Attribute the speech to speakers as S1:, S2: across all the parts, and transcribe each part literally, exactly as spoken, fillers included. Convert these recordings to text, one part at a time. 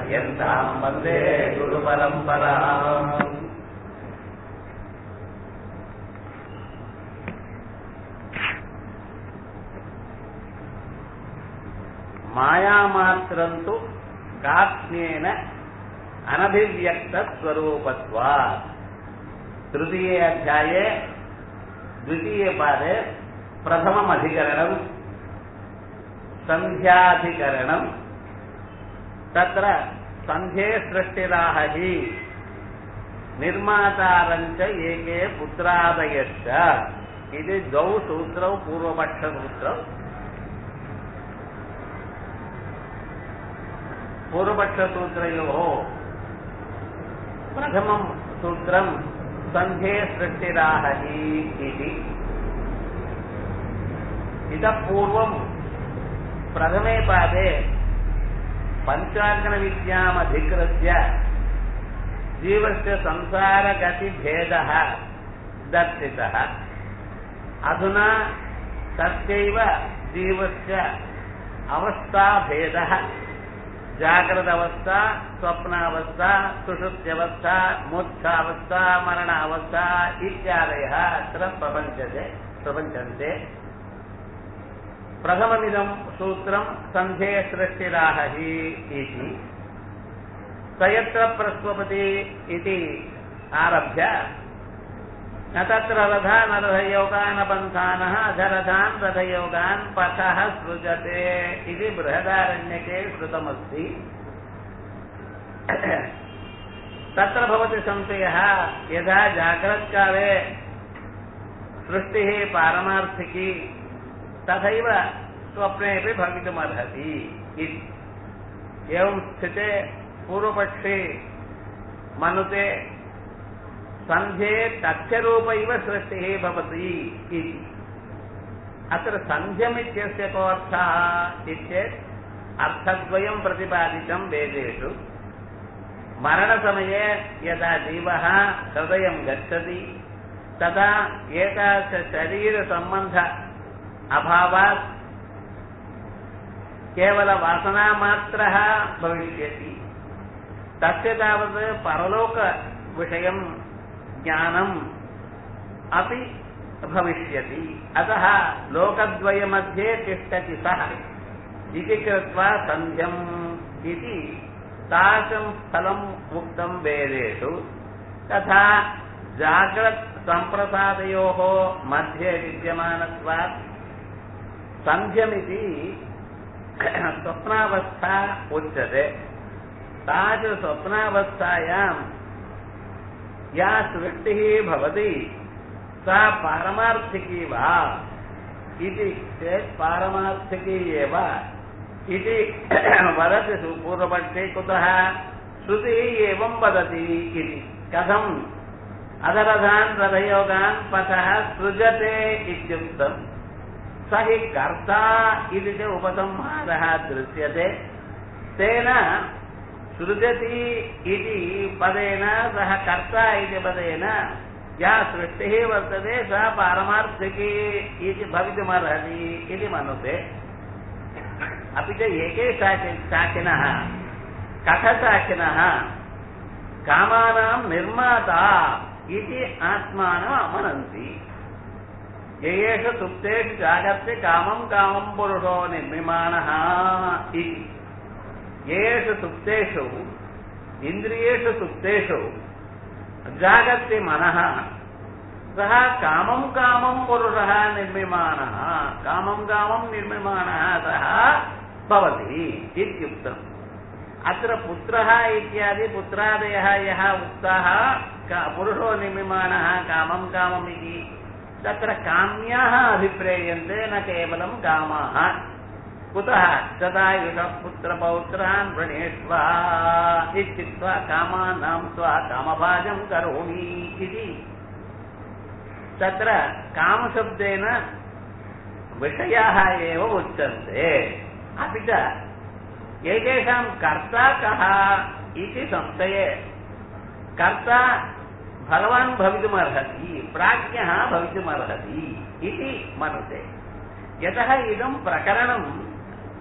S1: पर्यन्तां वन्दे गुरुपरम्पराम्। मायामात्रन्तु कात्म्येन अनभिव्यक्तस्वरूपत्वात्। तृतीये अध्याये द्वितीये पादे प्रथमम् अधिकरणं सन्ध्याधिकरणं। तत्र सन्ध्ये सृष्टिराह हि निर्मातारञ्च एके पुत्रादयश्च इति द्वौ सूत्रौ पूर्वपक्षसूत्रौ। पूर्वपक्षसूत्रयोः प्रथमं सूत्रं सन्ध्ये सृष्टिराह हि इति। इतः पूर्वं प्रथमे पादे पञ्चाग्नविद्यामधिकृत्य जीवस्य संसारगतिभेदः दर्शितः। अधुना तस्यैव जीवस्य अवस्थाभेदः जाग्रदवस्था, स्वप्नावस्था, सुषुप्त्यवस्था, मोक्षावस्था, मरणावस्था इत्यादयः अत्र प्रपञ्चते प्रपञ्चन्ते। प्रथममिदं सूत्रं सन्ध्ये सृष्टिराह हि इति। स यत्र प्रस्वपति इति आरभ्य न तत्र रथा न रथयोगान् पन्थानः अधरथान् रथयोगान् पथः सृजते इति बृहदारण्यके श्रुतमस्ति। तत्र भवति संशयः, यदा जाग्रत्काले सृष्टिः पारमार्थिकी तथैव स्वप्नेऽपि भवितुमर्हति इति। एवं स्थिते पूर्वपक्षे मनुते सन्ध्ये तथ्यरूप इव सृष्टिः भवति इति। अत्र सन्ध्यमित्यस्य को अर्थः इत्येतत् अर्थद्वयं प्रतिपादितं वेदेषु। मरणसमये यदा जीवः हृदयं गच्छति तदा एकाशरीरसम्बन्ध अभावात् केवलवासनामात्रः भविष्यति। तस्य तावत् परलोकविषयं ज्ञानम् अपि भविष्यति। अतः लोकद्वयमध्ये तिष्ठति सः इति कृत्वा सन्ध्यम् इति तादृशं स्थलं उक्तं वेदेषु। तथा जाग्रत् सम्प्रसादयोः मध्ये विद्यमानत्वात् सन्ध्यमिति स्वप्नावस्था उच्यते। तादृश स्वप्नावस्थायां या सृष्टिः भवति सा पारमार्थिकी वा इति चेत् पारमार्थिकी एव इति वदति पूर्वपक्षे। कुतः? श्रुतिः एवं वदति इति। कथम्? अधरथान् रथयोगान् पथः सृजते इत्युक्तम्। स हि कर्ता इति च उपसंहारः दृश्यते। तेन सृजति इति पदेन सः कर्ता इति पदेन या सृष्टिः वर्तते सा पारमार्थिकी इति भवितुमर्हति इति मनुते। अपि च एके शाखिनः कथशाखिनः कामानां निर्माता इति आत्मानम् अमनन्ति। येषु सुप्तेषु जागर्ति कामं कामं पुरुषो निर्मिमाणः इति। येषु सुप्तेषु इन्द्रियेषु सुप्तेषु जागर्ति मनः सः कामं कामं पुरुषः निर्मिमाणः कामं कामं निर्मिमाणः सः भवति इत्युक्तम्। अत्र पुत्रः इत्यादि पुत्रादयः यः उक्ताः पुरुषो निर्मिमाणः कामं कामम् इति, तत्र काम्याः अभिप्रेयन्ते न केवलं कामाः। कुतः? तदायुषः पुत्रपौत्रान् वृणेष्व इत्युक्त्वा कामानां त्वा कामभाजं करोमि इति। तत्र कामशब्देन विषयाः एव उच्यन्ते। अपि च एतेषां कर्ता कः इति संशये कर्ता भगवान् भवितुमर्हति, प्राज्ञः भवितुमर्हति इति मनुते। यतः इदं प्रकरणं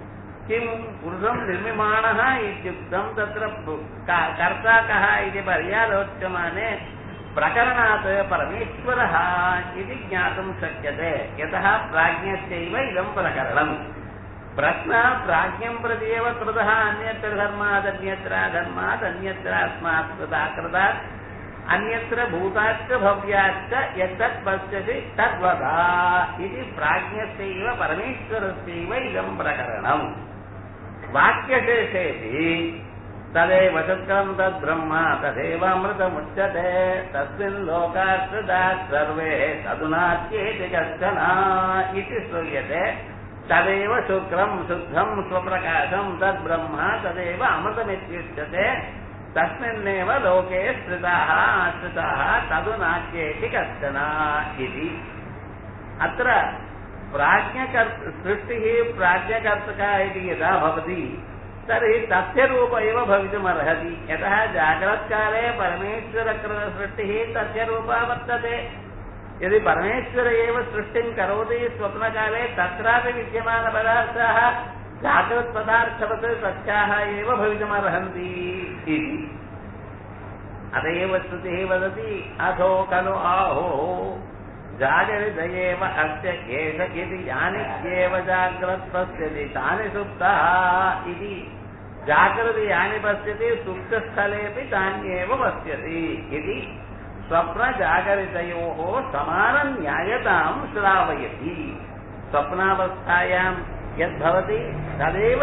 S1: किं पुरुषं निर्मिमाणः इत्युक्तं तत्र कर्ता कः इति पर्यालोच्यमाने प्रकरणात् परमेश्वरः इति ज्ञातुं शक्यते यतः प्राज्ञस्यैव इदं प्रकरणम् प्रश्नः प्राज्ञं प्रति एव कृतः अन्यत्र धर्मात् अन्यत्र धर्मात् अन्यत्र अस्मात् कृताकृतात् अन्यत्र भूताच्च भव्याच्च यत्तत् पश्यति तद्वदा इति प्राज्ञस्यैव परमेश्वरस्यैव इदं प्रकरणम् वाक्यशेषेऽपि तदेव शुक्रं तद्ब्रह्म तदेवामृतमुच्यते तस्मिन् लोकाश्रिताः सर्वे तदुनाच्येति कश्चन इति श्रूयते तदेव शुक्रं शुद्धं स्वप्रकाशं तद्ब्रह्म तदेव अमृतमित्युच्यते तस्मिन्नेव लोके स्थिताः आश्रिताः तदुनाच्येति कश्चन इति अत्र प्राज्ञकर्त सृष्टिः प्राज्ञकर्तृका इति यदा भवति तर्हि तस्य रूप एव भवितुमर्हति यतः जाग्रत्काले परमेश्वरकृतसृष्टिः तस्य रूपा वर्तते यदि परमेश्वर एव सृष्टिं करोति स्वप्नकाले तत्रापि विद्यमानपदार्थाः जाग्रत्पदार्थवत् तस्याः एव भवितुमर्हन्ति इति अत एव श्रुतिः वदति अथो खलु आहो जागरित एव अस्य एष इति यानि एव जाग्रत् पश्यति तानि सुप्तः इति जागृति यानि पश्यति सुप्तस्थलेऽपि तान्येव पश्यति इति स्वप्नजागरितयोः समानन्यायतां श्रावयति स्वप्नावस्थायां यद्भवति तदेव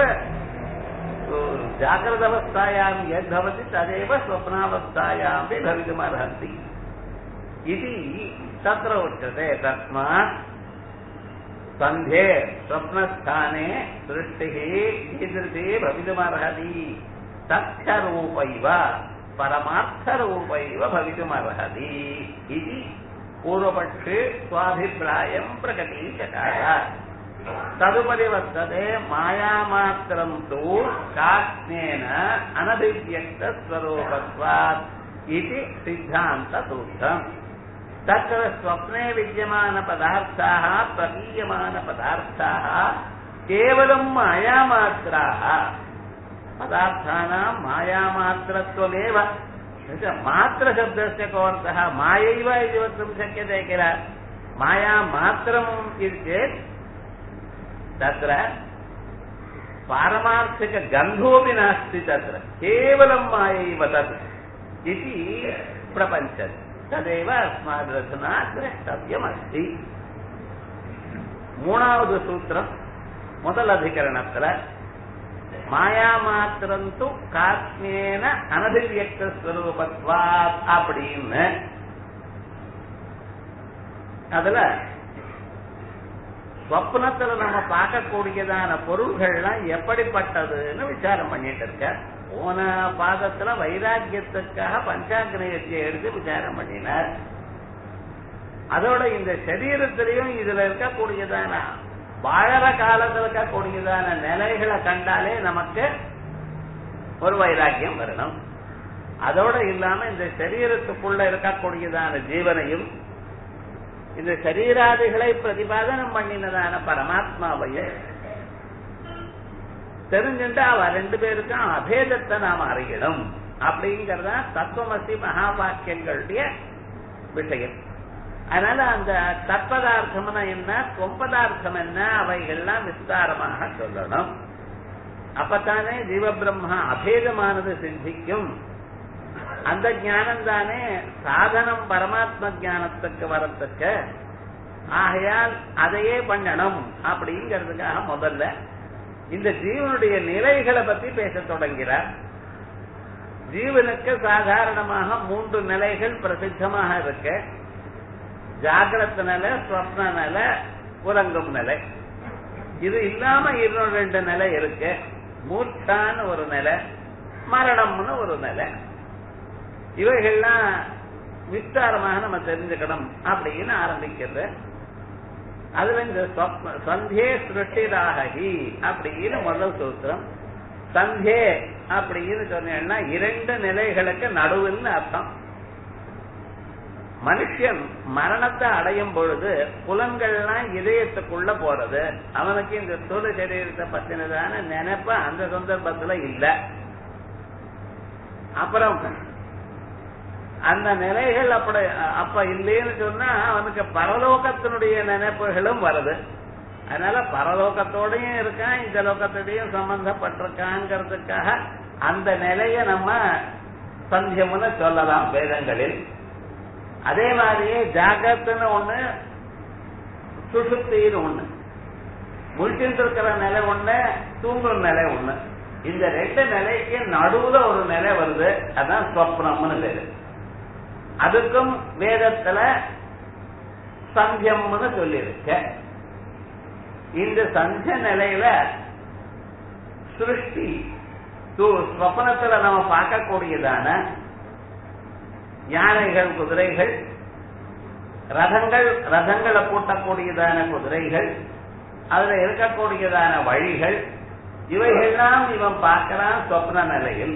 S1: जागृतावस्थायां यद्भवति तदेव स्वप्नावस्थायामपि भवितुमर्हन्ति इति तत्र उच्यते तस्मात् सन्ध्ये स्वप्नस्थाने सृष्टिः कीदृशी भवितुमर्हति तथ्यरूपैव परमार्थरूपैव भवितुमर्हति इति पूर्वपक्षे स्वाभिप्रायं प्रकटीचकार तदुपरि वर्तते मायामात्रं तु काष्णेन अनभिव्यक्तस्वरूपत्वात् इति सिद्धान्तसूत्रम् तत्र स्वप्ने विद्यमानपदार्थाः प्रतीयमानपदार्थाः केवलं मायामात्राः पदार्थानां मायामात्रत्वमेव मात्रशब्दस्य को अर्थः मायैव इति वक्तुं शक्यते किल मायामात्रम् इति चेत् तत्र पारमार्थिकगन्धोऽपि नास्ति तत्र केवलं मायैव तत् इति प्रपञ्चते तदेव अस्मादधुना द्रष्टव्यमस्ति மூணாவது சூத்திரம் முதல் அதிகரணத்துல மாயாமாத்திரந்து காத்மேன அனதிவியக்த ஸ்வரூபத்வாத் அப்படின்னு அதுல ஸ்வப்னத்துல நம்ம பார்க்கக்கூடியதான பொருள்கள்லாம் எப்படிப்பட்டதுன்னு விசாரம் பண்ணிட்டு இருக்க போன பாதத்துல வைராக்கியத்துக்காக பஞ்சாக்னியத்தை எடுத்து விசாரம் பண்ணினார் அதோட இந்த சரீரத்திலையும் இதுல இருக்கக்கூடியதான வாழற காலத்துல இருக்கக்கூடியதான நிலைகளை கண்டாலே நமக்கு ஒரு வைராக்கியம் வரணும் அதோட இல்லாம இந்த சரீரத்துக்குள்ள இருக்கக்கூடியதான ஜீவனையும் இந்த சரீராதிகளை பிரதிபாதனம் பண்ணினதான பரமாத்மாவையும் தெரிஞ்சுட்டு அவ ரெண்டு பேருக்கும் அபேதத்தை நாம் அறியணும் அப்படிங்கறத தத்துவமசி மகா வாக்கியங்களுடைய விஷயம் அதனால அந்த தற்பதார்த்தம்னா என்ன தொம்பதார்த்தம் என்ன அவைகள்லாம் விஸ்தாரமாக சொல்லணும் அப்பத்தானே ஜீவ பிரம்மா அபேதமானது சித்திக்கும் அந்த ஞானம் தானே சாதனம் பரமாத்ம ஞானத்துக்கு வரத்துக்கு ஆகையால் அதையே பண்ணணும் அப்படிங்கிறதுக்காக முதல்ல இந்த ஜீவனுடைய நிலைகளை பத்தி பேச தொடங்கிறார் ஜீவனுக்கு சாதாரணமாக மூன்று நிலைகள் பிரசித்தமாக இருக்கு ஜாகிரத நிலை ஸ்வப்ன நிலை உறங்கும் நிலை இது இல்லாம இன்னொரு ரெண்டு நிலை இருக்கு மூர்ச்சான்னு ஒரு நிலை மரணம்னு ஒரு நிலை இவைகள்லாம் விஸ்தாரமாக நம்ம தெரிஞ்சுக்கணும் அப்படின்னு ஆரம்பிக்கிறது அதுல இந்த சந்தே சிருஷ்டிராகி அப்படின்னு முதல் சூத்திரம் சந்தே அப்படின்னு சொன்னேன்னா இரண்டு நிலைகளுக்கு நடுவில் அர்த்தம் மனுஷன் மரணத்தை அடையும் பொழுது புலன்கள்லாம் இதயத்துக்குள்ள போறது, அவனுக்கு இந்த ஸ்தூல சரீரத்தை பத்தினதான நினைப்ப அந்த சந்தர்ப்பத்துல இல்ல. அப்புறம் அந்த நிலைகள் அப்படி அப்ப இல்லைன்னு சொன்னா அவனுக்கு பரலோகத்தினுடைய நினைப்புகளும் வருது. அதனால பரலோகத்தோடையும் இருக்கான், இந்த லோகத்தோடையும் சம்பந்தப்பட்டிருக்காங்கிறதுக்காக அந்த நிலைய நம்ம சந்தியம்னு சொல்லலாம் வேதங்களில். அதே மாதிரியே ஜாகிரத்துன்னு ஒண்ணு, சுசுப்தின்னு ஒண்ணு, முழிச்சுட்டு இருக்கிற நிலை ஒண்ணு, தூங்குற நிலை ஒண்ணு. இந்த ரெண்டு நிலைக்கு நடுவுல ஒரு நிலை வருது, அதான் ஸ்வப்னம்னு பேரு. அதுக்கும் வேதத்துல சந்தியம்னு சொல்லியிருக்க. இந்த சந்திய நிலையில சிருஷ்டி ஸ்வப்னத்துல நம்ம பார்க்கக்கூடியதான யானைகள், குதிரைகள், ரதங்கள், ரதங்களை பூட்டக்கூடியதான குதிரைகள், அதுல இருக்கக்கூடியதான வழிகள், இவைகள்லாம் இவன் பார்க்கிறான் சொப்ன நிலையில்.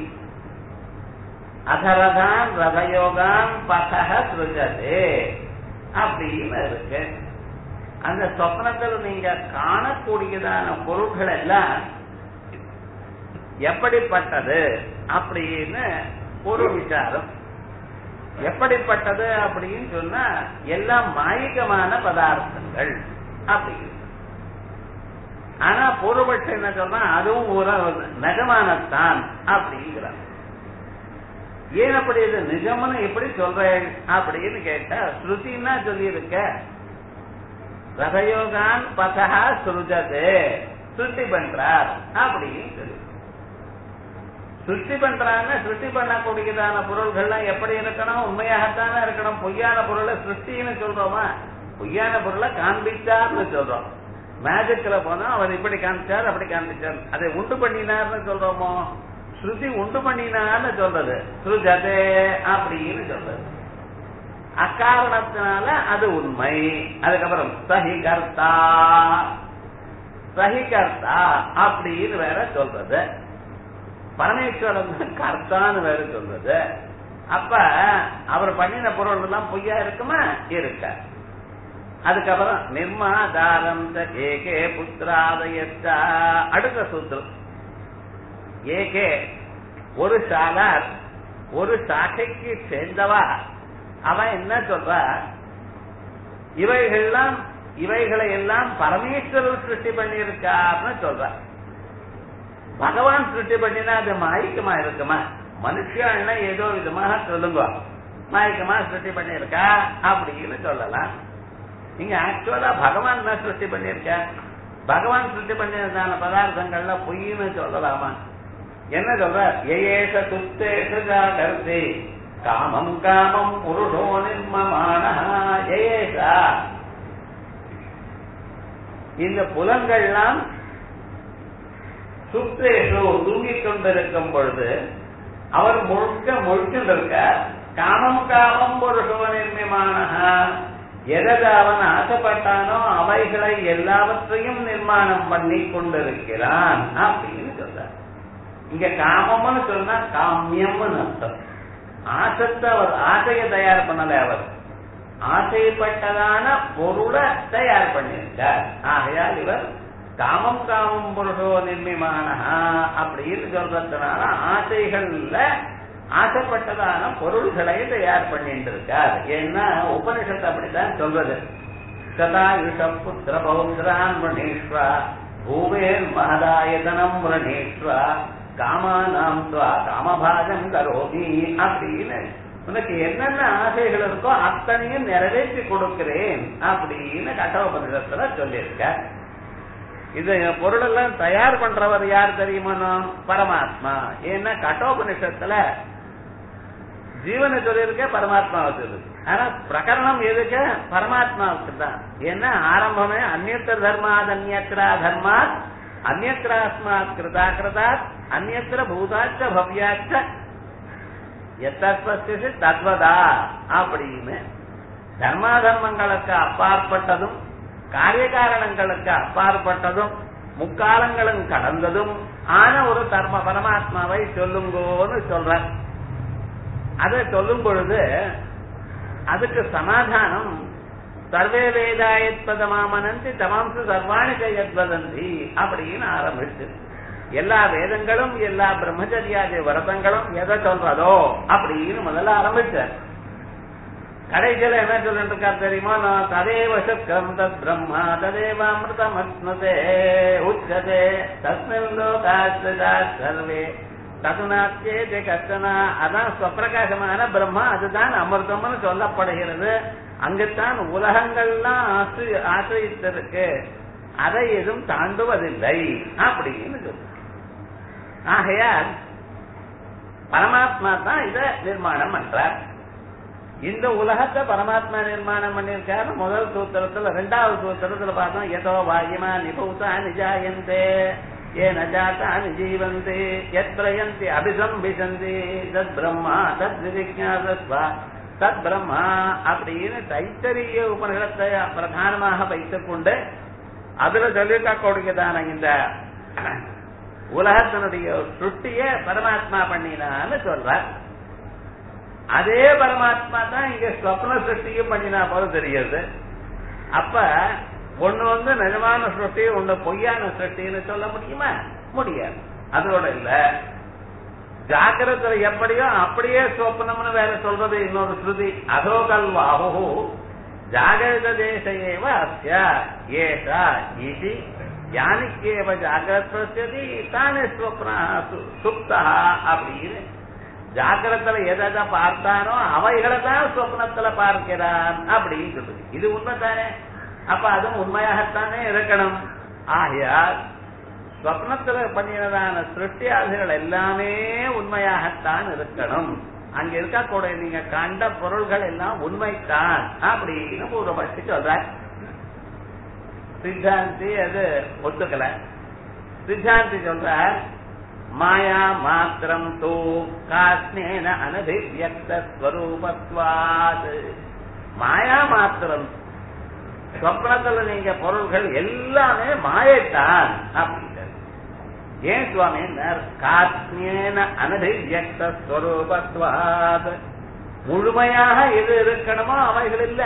S1: அதரதான் ரதயோகான் பதக சுருஜதே அப்படின்னு இருக்கு. அந்த சொப்னத்தில் நீங்க காணக்கூடியதான பொருட்கள் எல்லாம் எப்படிப்பட்டது அப்படின்னு ஒரு விசாரம். எப்படிப்பட்டது அப்படின்னு சொன்னா எல்லாம் மாயிகமான பதார்த்தங்கள் அப்படின்னு. ஆனா பூர்வபட்சம் என்ன சொன்னா அதுவும் ஒரு நிஜமானத்தான் அப்படிங்கிறார். ஏன் அப்படி இது நிஜம்னு எப்படி சொல்றேன் அப்படின்னு கேட்டா, ஸ்ருதினா சொல்லி இருக்க ரதயோகான் பதா சுருஜதே, சுருட்டி பண்றார் அப்படின்னு சொல்லி. சுருட்டி பண்றாங்க. சுருட்டி பண்ணக்கூடியதான பொருள்கள்லாம் எப்படி இருக்கணும்? உண்மையாகத்தானே இருக்கணும். பொய்யான பொருளை சிருஷ்டின்னு சொல்றோமா? பொய்யான பொருளை காண்பிச்சார்னு சொல்றோம். மேஜிக்ல போனா அவர் இப்படி காமிச்சார், அப்படி காமிச்சார், அதை உண்டு பண்ணினார்னு சொல்றோமோ? ஸ்ருதி உண்டு பண்ணினான்னு சொல்றது, சுருஜதே அப்படின்னு சொல்றது. அக்காரணத்தினால அது உண்மை. அதுக்கப்புறம் சஹிகர்த்தா, சஹிகர்த்தா அப்படின்னு வேற சொல்றது. பரமேஸ்வரன் கர்த்தான்னு வேற சொல்றது. அப்ப அவர் பண்ணின பொருள் எல்லாம் பொய்யா இருக்குமா? இருக்க. அதுக்கப்புறம் நிர்மாதாரம் ஏகே புத்திராதயத்தா, அடுத்த சூத்திரம். ஏகே ஒரு சாலார், ஒரு சாக்கைக்கு சேர்ந்தவா, அவன் என்ன சொல்ற? இவைகள்லாம் இவைகளை எல்லாம் பரமேஸ்வரர் சிருஷ்டி பண்ணியிருக்காருன்னு சொல்ற. பகவான் சிருஷ்டி பண்ணினா அது மாயிக்கமா இருக்குமா? மனுஷன் ஏதோ விதமாக சொல்லுங்க, மாயிக்கமா சிருஷ்டி பண்ணியிருக்கா அப்படின்னு சொல்லலாம். நீங்க ஆக்சுவலா பகவான் என்ன சிருஷ்டி பண்ணியிருக்க? பகவான் சிருஷ்டி பண்ணியிருந்தான பதார்த்தங்கள்ல பொய்ன்னு சொல்லலாமா? என்ன சொல்ற? ஏஷ துத்தேஷ ஜாகர்த்தி காமம் காமம் புருஷோ நிர்மமான ஏஷா. இந்த புலங்கள்லாம் சுத்தேஷோ தூங்கிக் கொண்டிருக்கும் பொழுது அவர் முழுக்க முழுக்கின்றிருக்க. காமம் காமம் புருஷோ நிர்மமான, எதை அவன் ஆசைப்பட்டானோ அவைகளை எல்லாவற்றையும் நிர்மாணம் பண்ணி கொண்டிருக்கிறான் அப்படின்னு சொல்றார். இங்க காமம்னு சொன்னா காமியம்னு அர்த்தம். ஆசத்தை அவர் ஆசையை தயார் பண்ணல, அவர் ஆசைப்பட்டதான பொருளை தயார் பண்ணியிருக்கார். ஆகையால் இவர் காமம் காமம் பொருளோ நிர்மிமான அப்படின்னு சொல்றதுனால ஆசைகள்ல ஆசைப்பட்டதான பொருள்களை தயார் பண்ணிட்டு இருக்கார். ஏன்னா உபனிஷத்து அப்படித்தான் சொல்றது. சதாயுஷ புத்திர பௌத்ரான் மணீஸ்வா பூவேர் மகதாயதனம் மணீஸ்வா காமானாம் துவா காமபாகம் கரோமி அப்படின்னு உனக்கு என்னென்ன ஆசைகள் இருக்கோ அத்தனையும் நிறைவேற்றி கொடுக்கிறேன் அப்படின்னு கட்டோபனிஷத்துல சொல்லியிருக்க. இது பொருளெல்லாம் தயார் பண்றவர் யார் தெரியுமா? பரமாத்மா. ஏன்னா கட்டோபனிஷத்துல ஜீவனை சொல்லியிருக்க, பரமாத்மாவை சொல்லிருக்கு. ஆனா பிரகரணம் எதுக்கு? பரமாத்மாவுக்கு தான். ஏன்னா ஆரம்பமே அந்நியத்திர தர்மாத் அந்நியத்திரா தர்மாத் அந்நியத்திராஸ்மாத் கிருதா கிருதாத் அந்நியத்திர பூதாச்ச பவ்யாச்ச எத்தஸ்வஸ்தி தத்வதா அப்படின்னு தர்மா தர்மங்களுக்கு அப்பாற்பட்டதும் காரியகாரணங்களுக்கு அப்பாற்பட்டதும் முக்காலங்களும் கடந்ததும் ஆன ஒரு தர்ம பரமாத்மாவை சொல்லுங்கோன்னு சொல்ற. அதை சொல்லும் பொழுது அதுக்கு சமாதானம் சர்வே வேதாயத்பதமாமனந்தி தமாம்சு சர்வாணி கையத்வதந்தி அப்படின்னு ஆரம்பிச்சு எல்லா வேதங்களும் எல்லா பிரம்மச்சரியாதி விரதங்களும் எதை சொல்றதோ அப்படின்னு முதல்ல ஆரம்பிச்சார். கடைசியில என்ன சொல்லிட்டு இருக்காரு தெரியுமா? நான் ததேவ சக்ரம் தத் பிரம்மா ததேவ அமிர்தமஸ்னுதே உச்சதே தஸ்மின் லோகாஸ்ததா சர்வே ததுநாத்தியே கஷ்டனா. அதான் ஸ்வப்பிரகாசமான பிரம்மா, அதுதான் அமிர்தம்னு சொல்லப்படுகிறது. அங்குத்தான் உலகங்கள்லாம் ஆசிரியித்திருக்கு, அதை எதுவும் தாண்டுவதில்லை அப்படின்னு சொல்ற. ஆகையால் பரமாத்மா தான் இத நிர்மாணம் பண்றார். இந்த உலகத்தை பரமாத்மா நிர்மாணம் பண்ணிருக்காரு. முதல் சூத்திரத்துல ரெண்டாவது சூத்திரத்துல பார்த்தோம், எதோ வாயுமா நிபூதா நிஜாயந்தே ஏ நஜாத்தா நிஜீவந்தே யத் பிரயந்தி அபிசம்பிசந்தி தத் பிரம்மா தத் விஜிஞாசஸ்வா தத் பிரம்மா அப்படின்னு தைத்தரிய உபநிஷத்தை பிரதானமாக வைத்துக் கொண்டு அதுல சொல்லிருக்கக்கூடியதான இந்த உலகத்தினுடைய சுட்டிய பரமாத்மா பண்ணினான்னு சொல்ற. அதே பரமாத்மா தான் இங்க ஸ்வப்ன சிருஷ்டியும் பண்ணினா போல தெரியுது. அப்ப ஒண்ணு வந்து நிஜமான சிருஷ்டி, ஒண்ணு பொய்யான சிருஷ்டின்னு சொல்ல முடியுமா? முடியாது. அதோட இல்ல, ஜாக்கிரத்துல எப்படியோ அப்படியே சொப்னம்னு வேற சொல்றது இன்னொரு ஸ்ருதி. அதோ கல்வாஹு ஜாகிரத தேசேவ அஸ்ய ஏஷா இதி யானிக்கேவ ஜாகிரத் பிரத்யதி தானே ஸ்வப்னா சுப்தா அப்படின்னு ஜாக்கிரத்துல எதை பார்த்தானோ அவைகளை தான் சொப்னத்துல பார்க்கிறான் அப்படின்னு சொல்லுது. இது உண்மைதானே? அப்ப அதுவும் உண்மையாகத்தானே இருக்கணும். ஆகையால் ஸ்வப்னத்துல பண்ணினதான சிருஷ்டியாதிகள் எல்லாமே உண்மையாகத்தான் இருக்கணும். அங்க இருக்கக்கூடிய நீங்க கண்ட பொருள்கள் எல்லாம் உண்மைத்தான் அப்படின்னு பூர்வபட்சி சொல்ற. சித்தாந்தி அது ஒத்துக்கல. சித்தாந்தி சொல்ற மாயா மாத்திரம் தூ காஸ்னேன அனபிவ்யக்த ஸ்வரூபத்வாத். மாயா மாத்திரம், சொப்னத்துல நீங்க பொருள்கள் எல்லாமே மாயத்தான் அப்படின்றது. ஏன் சுவாமி? காஸ்னேன அனபிவ்யக்த ஸ்வரூபத்வாத், முழுமையாக எது இருக்கணுமோ அவைகள் இல்ல,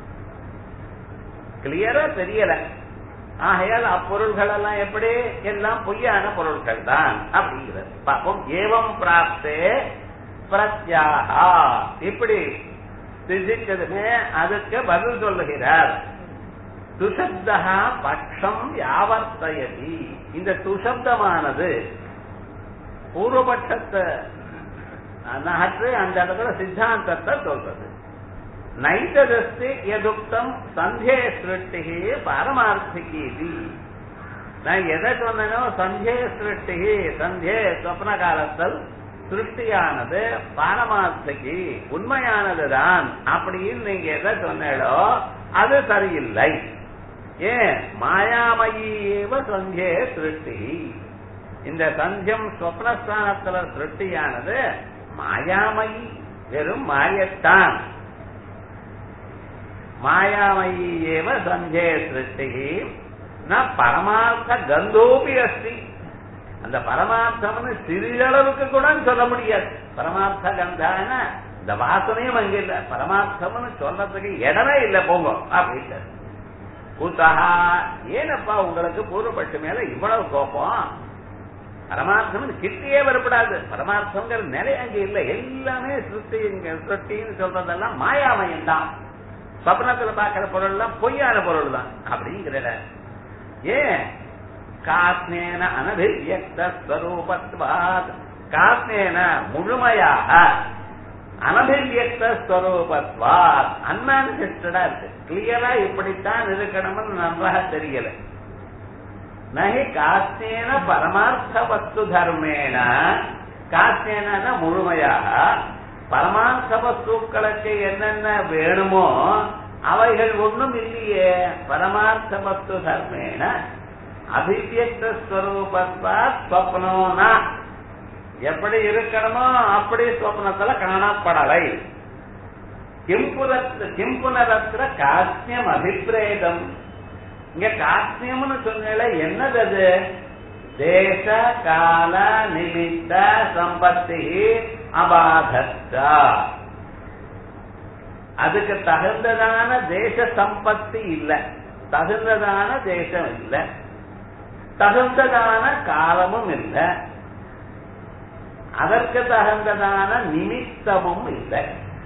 S1: கிளியரா தெரியல. ஆகையால் அப்பொருள்கள் எல்லாம் எப்படி? எல்லாம் பொய்யான பொருள்கள் தான் அப்படிங்கிறது பாப்போம். ஏவம் பிராப்தே பிரத்யாஹா, இப்படி சிந்திச்சதுமே அதுக்கு பதில் சொல்லுகிறார். துசப்தா பட்சம் யாவர்த்தயதி. இந்த துசப்தமானது பூர்வபட்சத்தை நகற்று அந்த இடத்துல சித்தாந்தத்தை சொல்றது. நைதஸ்தி எதுக்தம் சந்தே சிருஷ்டி பாரமார்த்திகி. நான் எதை சொன்னோ சந்தே சிருஷ்டி, சந்தே சொப்ன காலத்தில் சிருஷ்டியானது பாரமார்த்திகி உண்மையானதுதான் அப்படின்னு நீங்க எதை சொன்னோ அது சரியில்லை. ஏன்? மாயாமயீவ சந்தே சிருஷ்டி. இந்த சந்தியம் சொப்னஸ்தானத்துல சிருஷ்டியானது மாயாமயி, வெறும் மாயத்தான். மாயாமயீவ சந்தே சிருஷ்டி ந பரமார்த்த கந்தோபி அஸ்தி. அந்த பரமார்த்தம்னு சிறிதளவுக்கு கூட சொல்ல முடியாது. பரமார்த்த கந்தான இந்த வாசனையும் அங்க இல்ல, பரமார்த்தம்னு சொல்றதுக்கு இடமே இல்லை போங்க அப்படின்னு. கூத்தகா, ஏனப்பா உங்களுக்கு பூர்வபட்ச மேல இவ்வளவு கோபம்? பரமார்த்தம் கிட்டியே வரப்படாது. பரமார்த்தங்கிற நிலை அங்க இல்லை, எல்லாமே சிருஷ்டி சிருஷ்டின்னு சொல்றதெல்லாம் மாயாமயம் தான். சொப்னத்துல பாக்கிற பொருள் எல்லாம் பொய்யான பொருள் தான் அப்படிங்கிற. ஏன்? காஸ்னேன அனபிவ்யக்த ஸ்வரூபத்வாத். காஸ்னேன முழுமையாக, அனபிவ்யக்த ஸ்வரூபத்வாத் அன்மானிஃபெஸ்டடா இருக்கு. கிளியரா இப்படித்தான் இருக்கணும்னு நன்றாக தெரியல. நகி காஸ்னேன பரமார்த்த வஸ்து தர்மேன. காஸ்னேன முழுமையாக பரமார்த்த வஸ்துக்களுக்கு என்னென்ன வேணுமோ அவைகள் ஒன்றும் இல்லையே. பரமார்த்த வஸ்து தர்மேன அபிவ்யக்த ஸ்வரூபத்வாத் ஸ்வப்னோனா, எப்படி இருக்கணுமோ அப்படி ஸ்வப்னத்துல காணப்படலை. கிம்புனரத்திர காஸ்னியம் அபிப்ரேதம். இங்க காஸ்னியம்னு சொன்னால என்னது? அது தேச கால நிமித்த சம்பத்தி அபாதத்தா. அதுக்கு தகுந்ததான தேச சம்பத்தி இல்ல, தகுந்ததான தேசம் இல்ல, தகுந்ததான காலமும் இல்ல, அதற்கு தகுந்ததான நிமித்தமும் இல்லை.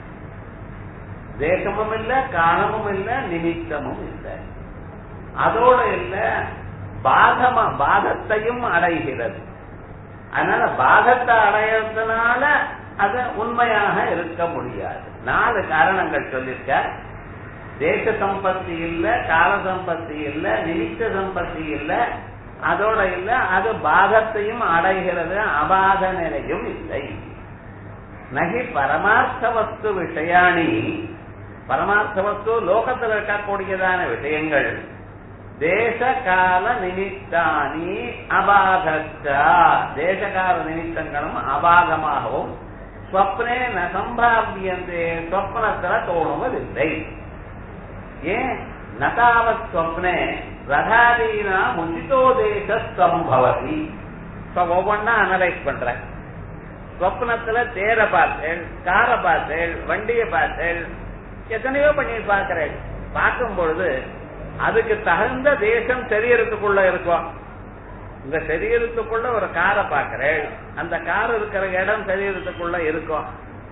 S1: தேசமும் இல்ல, காலமும் இல்ல, நிமித்தமும் இல்லை. அதோட இல்ல பாதமா பாதத்தையும் அடைகிறது. அதனால பாதத்தை அடையறதுனால அது உண்மையாக இருக்க முடியாது. நாலு காரணங்கள் சொல்லிருக்க. தேச சம்பத்தி இல்ல, கால சம்பத்தி இல்ல, நிமித்த சம்பத்தி இல்ல, அதோட இல்ல அது பாதத்தையும் அடைகிறது, அபாத நிலையும் இல்லை. நகி பரமார்த்த வஸ்து விஷயாணி, பரமார்த்த வஸ்து லோகத்தில் இருக்கக்கூடியதான விஷயங்கள் தேச கால நிமித்தானி அபாதச்சா, தேசகால நிமித்தங்களும் அபாதமாகவும் ஸ்வப்னே ந சம்பாவியந்தே, ஸ்வப்னத்துல தோணுவதில்லை. ஏன்? நதாவத் ஸ்வப்னே ரதாதீனா முஞ்சிதோ தேச சம்பவதி. ஒவ்வொன்னா அனலைஸ் பண்ற. ஸ்வப்னத்துல தேர பார்த்தேன், கார பார்த்தேன், வண்டியை பார்த்தேன், எத்தனையோ பண்ணி பார்க்கிறேன். பார்க்கும் பொழுது அதுக்கு தகுந்த தேசம் சரீரத்துக்குள்ள இருக்கும். இந்த சரீரத்துக்குள்ள ஒரு காரை பார்க்கிறேன், அந்த கார் இருக்கிற இடம் சரீரத்துக்குள்ள இருக்கும்.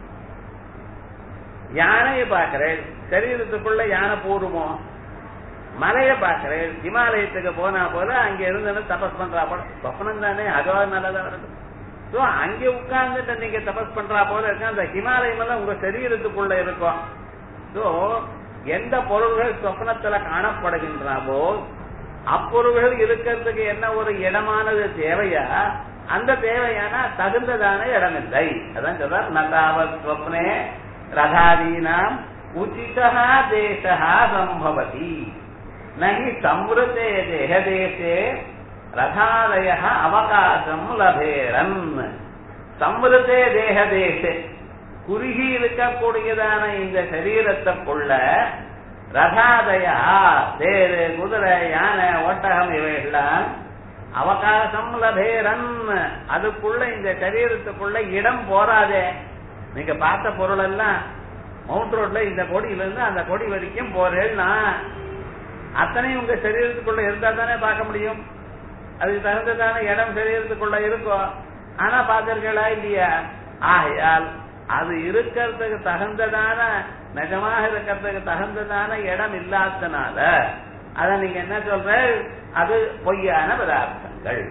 S1: யானையை பார்க்கிறேன், சரீரத்துக்குள்ள யானை போடுமோ? மலையை பார்க்கிறேன், ஹிமாலயத்துக்கு போனா போல அங்க இருந்து தபஸ் பண்றா போல, சொப்பனம் தானே, அதோ நல்லதா வருது. சோ அங்கே உட்கார்ந்துட்டு நீங்க தபஸ் பண்றா போல இருக்க, அந்த ஹிமாலயம் எல்லாம் உங்க சரீரத்துக்குள்ள இருக்கும். சோ எந்த பொருள்கள் சொப்னத்துல காணப்படுகின்றனவோ அப்பொருள்கள் இருக்கிறதுக்கு என்ன ஒரு இடமானது தேவையா, அந்த தேவையான தகுந்ததான இடம் இல்லை. அதான் சொல்ற நதாவத் ஸ்வப்னே ரதாதீனாம் உச்சிதா தேசா சம்பவதி நகி சம்ருதே தேகதேசே ரதாதய அவகாசம் லபேரன். சம்ருதே தேகதேசே, குறுகி இருக்கக்கூடியதான இந்த சரீரத்துக்குள்ள ரதாதயா, தேரு, குதிரை, யானை, ஒட்டகம் இவைகளாம் அவகாசம் லபேரன், அதுக்குள்ள இந்த சரீரத்துக்குள்ள இடம் போராதே. நீங்க பார்த்த பொருள் எல்லாம் மவுண்ட் ரோட்ல இந்த கொடியில இருந்து அந்த கொடி வரைக்கும் போறேன்னா அத்தனையும் உங்க சரீரத்துக்குள்ள இருந்தா தானே பார்க்க முடியும். அதுக்கு தகுந்ததான இடம் சரீரத்துக்குள்ள இருக்கும். ஆனா பார்த்திருக்கா இல்லையா? ஆகையால் அது இருக்கிறதுக்கு தகுந்ததான, நிஜமாக இருக்கிறதுக்கு தகுந்ததான இடம் இல்லாதனால அத நீங்க என்ன சொல்ற, அது பொய்யான பதார்த்தங்கள்.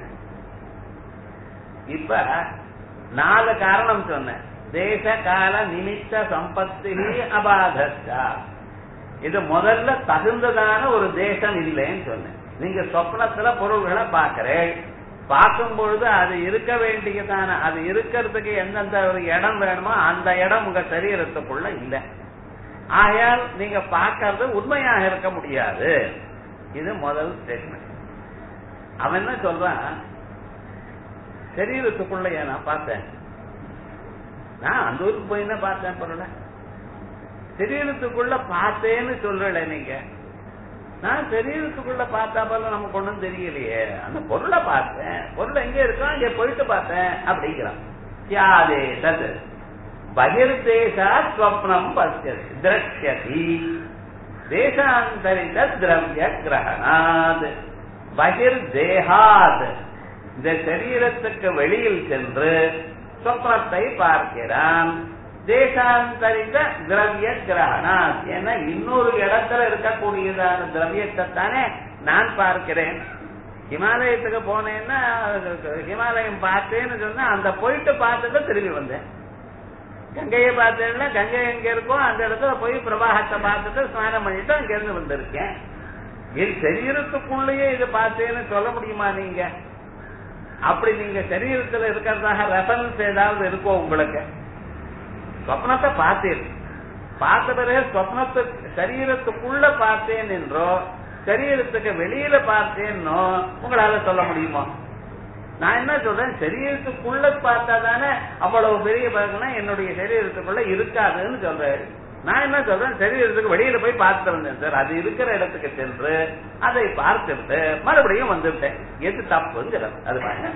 S1: இப்ப நாலு காரணம் சொன்னேன். தேச கால நிமித்த சம்பத்தி அபாதச்சா, இது முதல்ல தகுந்ததான ஒரு தேசம் இல்லைன்னு சொன்னேன். நீங்க சொப்னத்துல பொருள்களை பார்க்கிறேன், பார்க்கும் பொழுது அது இருக்க வேண்டியதான, அது இருக்கிறதுக்கு எந்தெந்த ஒரு இடம் வேணுமோ அந்த இடம் உங்க சரீரத்துக்குள்ள இல்ல. ஆகையால் நீங்க பார்க்கறது உண்மையாக இருக்க முடியாது. இது முதல் ஸ்டேட்மெண்ட். அவன் என்ன சொல்றான், சரீரத்துக்குள்ள நான் பார்த்தேன், நான் அந்த ஊருக்கு போய் என்ன பார்த்தேன் பொருளை, சரீரத்துக்குள்ள பார்த்தேன்னு சொல்றல நீங்க. நான் சரீரத்துக்குள்ள பார்த்தா போல நமக்கு ஒண்ணும் தெரியலையே, அந்த பொருளை பார்த்தேன், பொருள் எங்க இருக்கோ அங்க போயிட்டு பார்த்தேன் அப்படிங்கிறான். யாதேசத் பகிர்தேசா ஸ்வப்னம் பசியதி திரஷ்யதி தேசாந்தரித திரவிய கிரகணாத் பகிர்தேகாத், இந்த சரீரத்துக்கு வெளியில் சென்று சொப்னத்தை பார்க்கிறான். தேசாந்தரித திரவிய கிரகணாத், ஏன்னா இன்னொரு இடத்துல இருக்கக்கூடியதான திரவியத்தை தானே நான் பார்க்கிறேன். ஹிமாலயத்துக்கு போனேன்னா ஹிமாலயம் பார்த்தேன்னு சொன்னா அந்த போயிட்டு பார்த்துட்டு திரும்பி வந்தேன். கங்கையை பார்த்தேன்னா கங்கை எங்க இருக்கோ அந்த இடத்துல போய் பிரவாகத்தை பார்த்துட்டு ஸ்நானம் பண்ணிட்டு அங்க இருந்து வந்திருக்கேன். என் சரீரத்துக்குள்ளேயே இது பார்த்தேன்னு சொல்ல முடியுமா நீங்க? அப்படி நீங்க சரீரத்துல இருக்கிறதாக ரெஃபரன்ஸ் ஏதாவது இருக்கோ உங்களுக்கு? சொப்னத்தை பார்த்தேன், பார்த்த பிறகு சொப்னத்து சரீரத்துக்குள்ள பார்த்தேன் என்றோ சரீரத்துக்கு வெளியில பார்த்தேன்னோ உங்களால சொல்ல முடியுமா? நான் என்ன சொல்றேன், சரீரத்துக்குள்ள பார்த்தா தானே அவ்வளவு பெரிய பழக்கம் என்னுடைய சரீரத்துக்குள்ள இருக்காதுன்னு சொல்றேன். நான் என்ன சொல்றேன், சரீரத்துக்கு வெளியில போய் பார்த்துட்டு வந்தேன் சார், அது இருக்கிற இடத்துக்கு சென்று அதை பார்த்துட்டு மறுபடியும் வந்துட்டேன். எது தப்புங்கிறது அது மாதிரி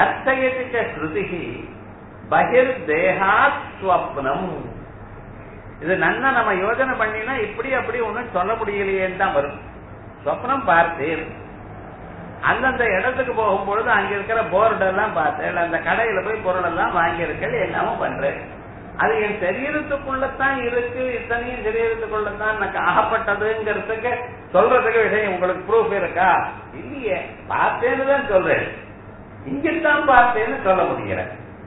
S1: தர்சயத்துக்கு ஸ்ருதி பகிர் தேகாத் ஸ்வப்னம். இது நன்னா நம்ம யோஜனை பண்ணினா இப்படி அப்படி ஒன்னும் சொல்ல முடியலையேன்னு தான் வரும். சொப்னம் பார்த்தேன், அந்தந்த இடத்துக்கு போகும்பொழுது அங்க இருக்கிற போர்டு எல்லாம் பார்த்தேன், அந்த கடையில போய் பொருள் எல்லாம் வாங்கியிருக்கேன், எல்லாமும் பண்றேன். அது என் சரீரத்துக்குள்ளத்தான் இருக்கு, இத்தனையும் சரீரத்துக்குள்ளத்தான் எனக்கு ஆகப்பட்டதுங்கிறதுக்கு சொல்றதுக்கு விஷயம் உங்களுக்கு ப்ரூஃப் இருக்கா? இல்லையே, பார்த்தேன்னு தான் சொல்றேன், இங்கத்தான் பார்த்தேன்னு சொல்ல முடியல.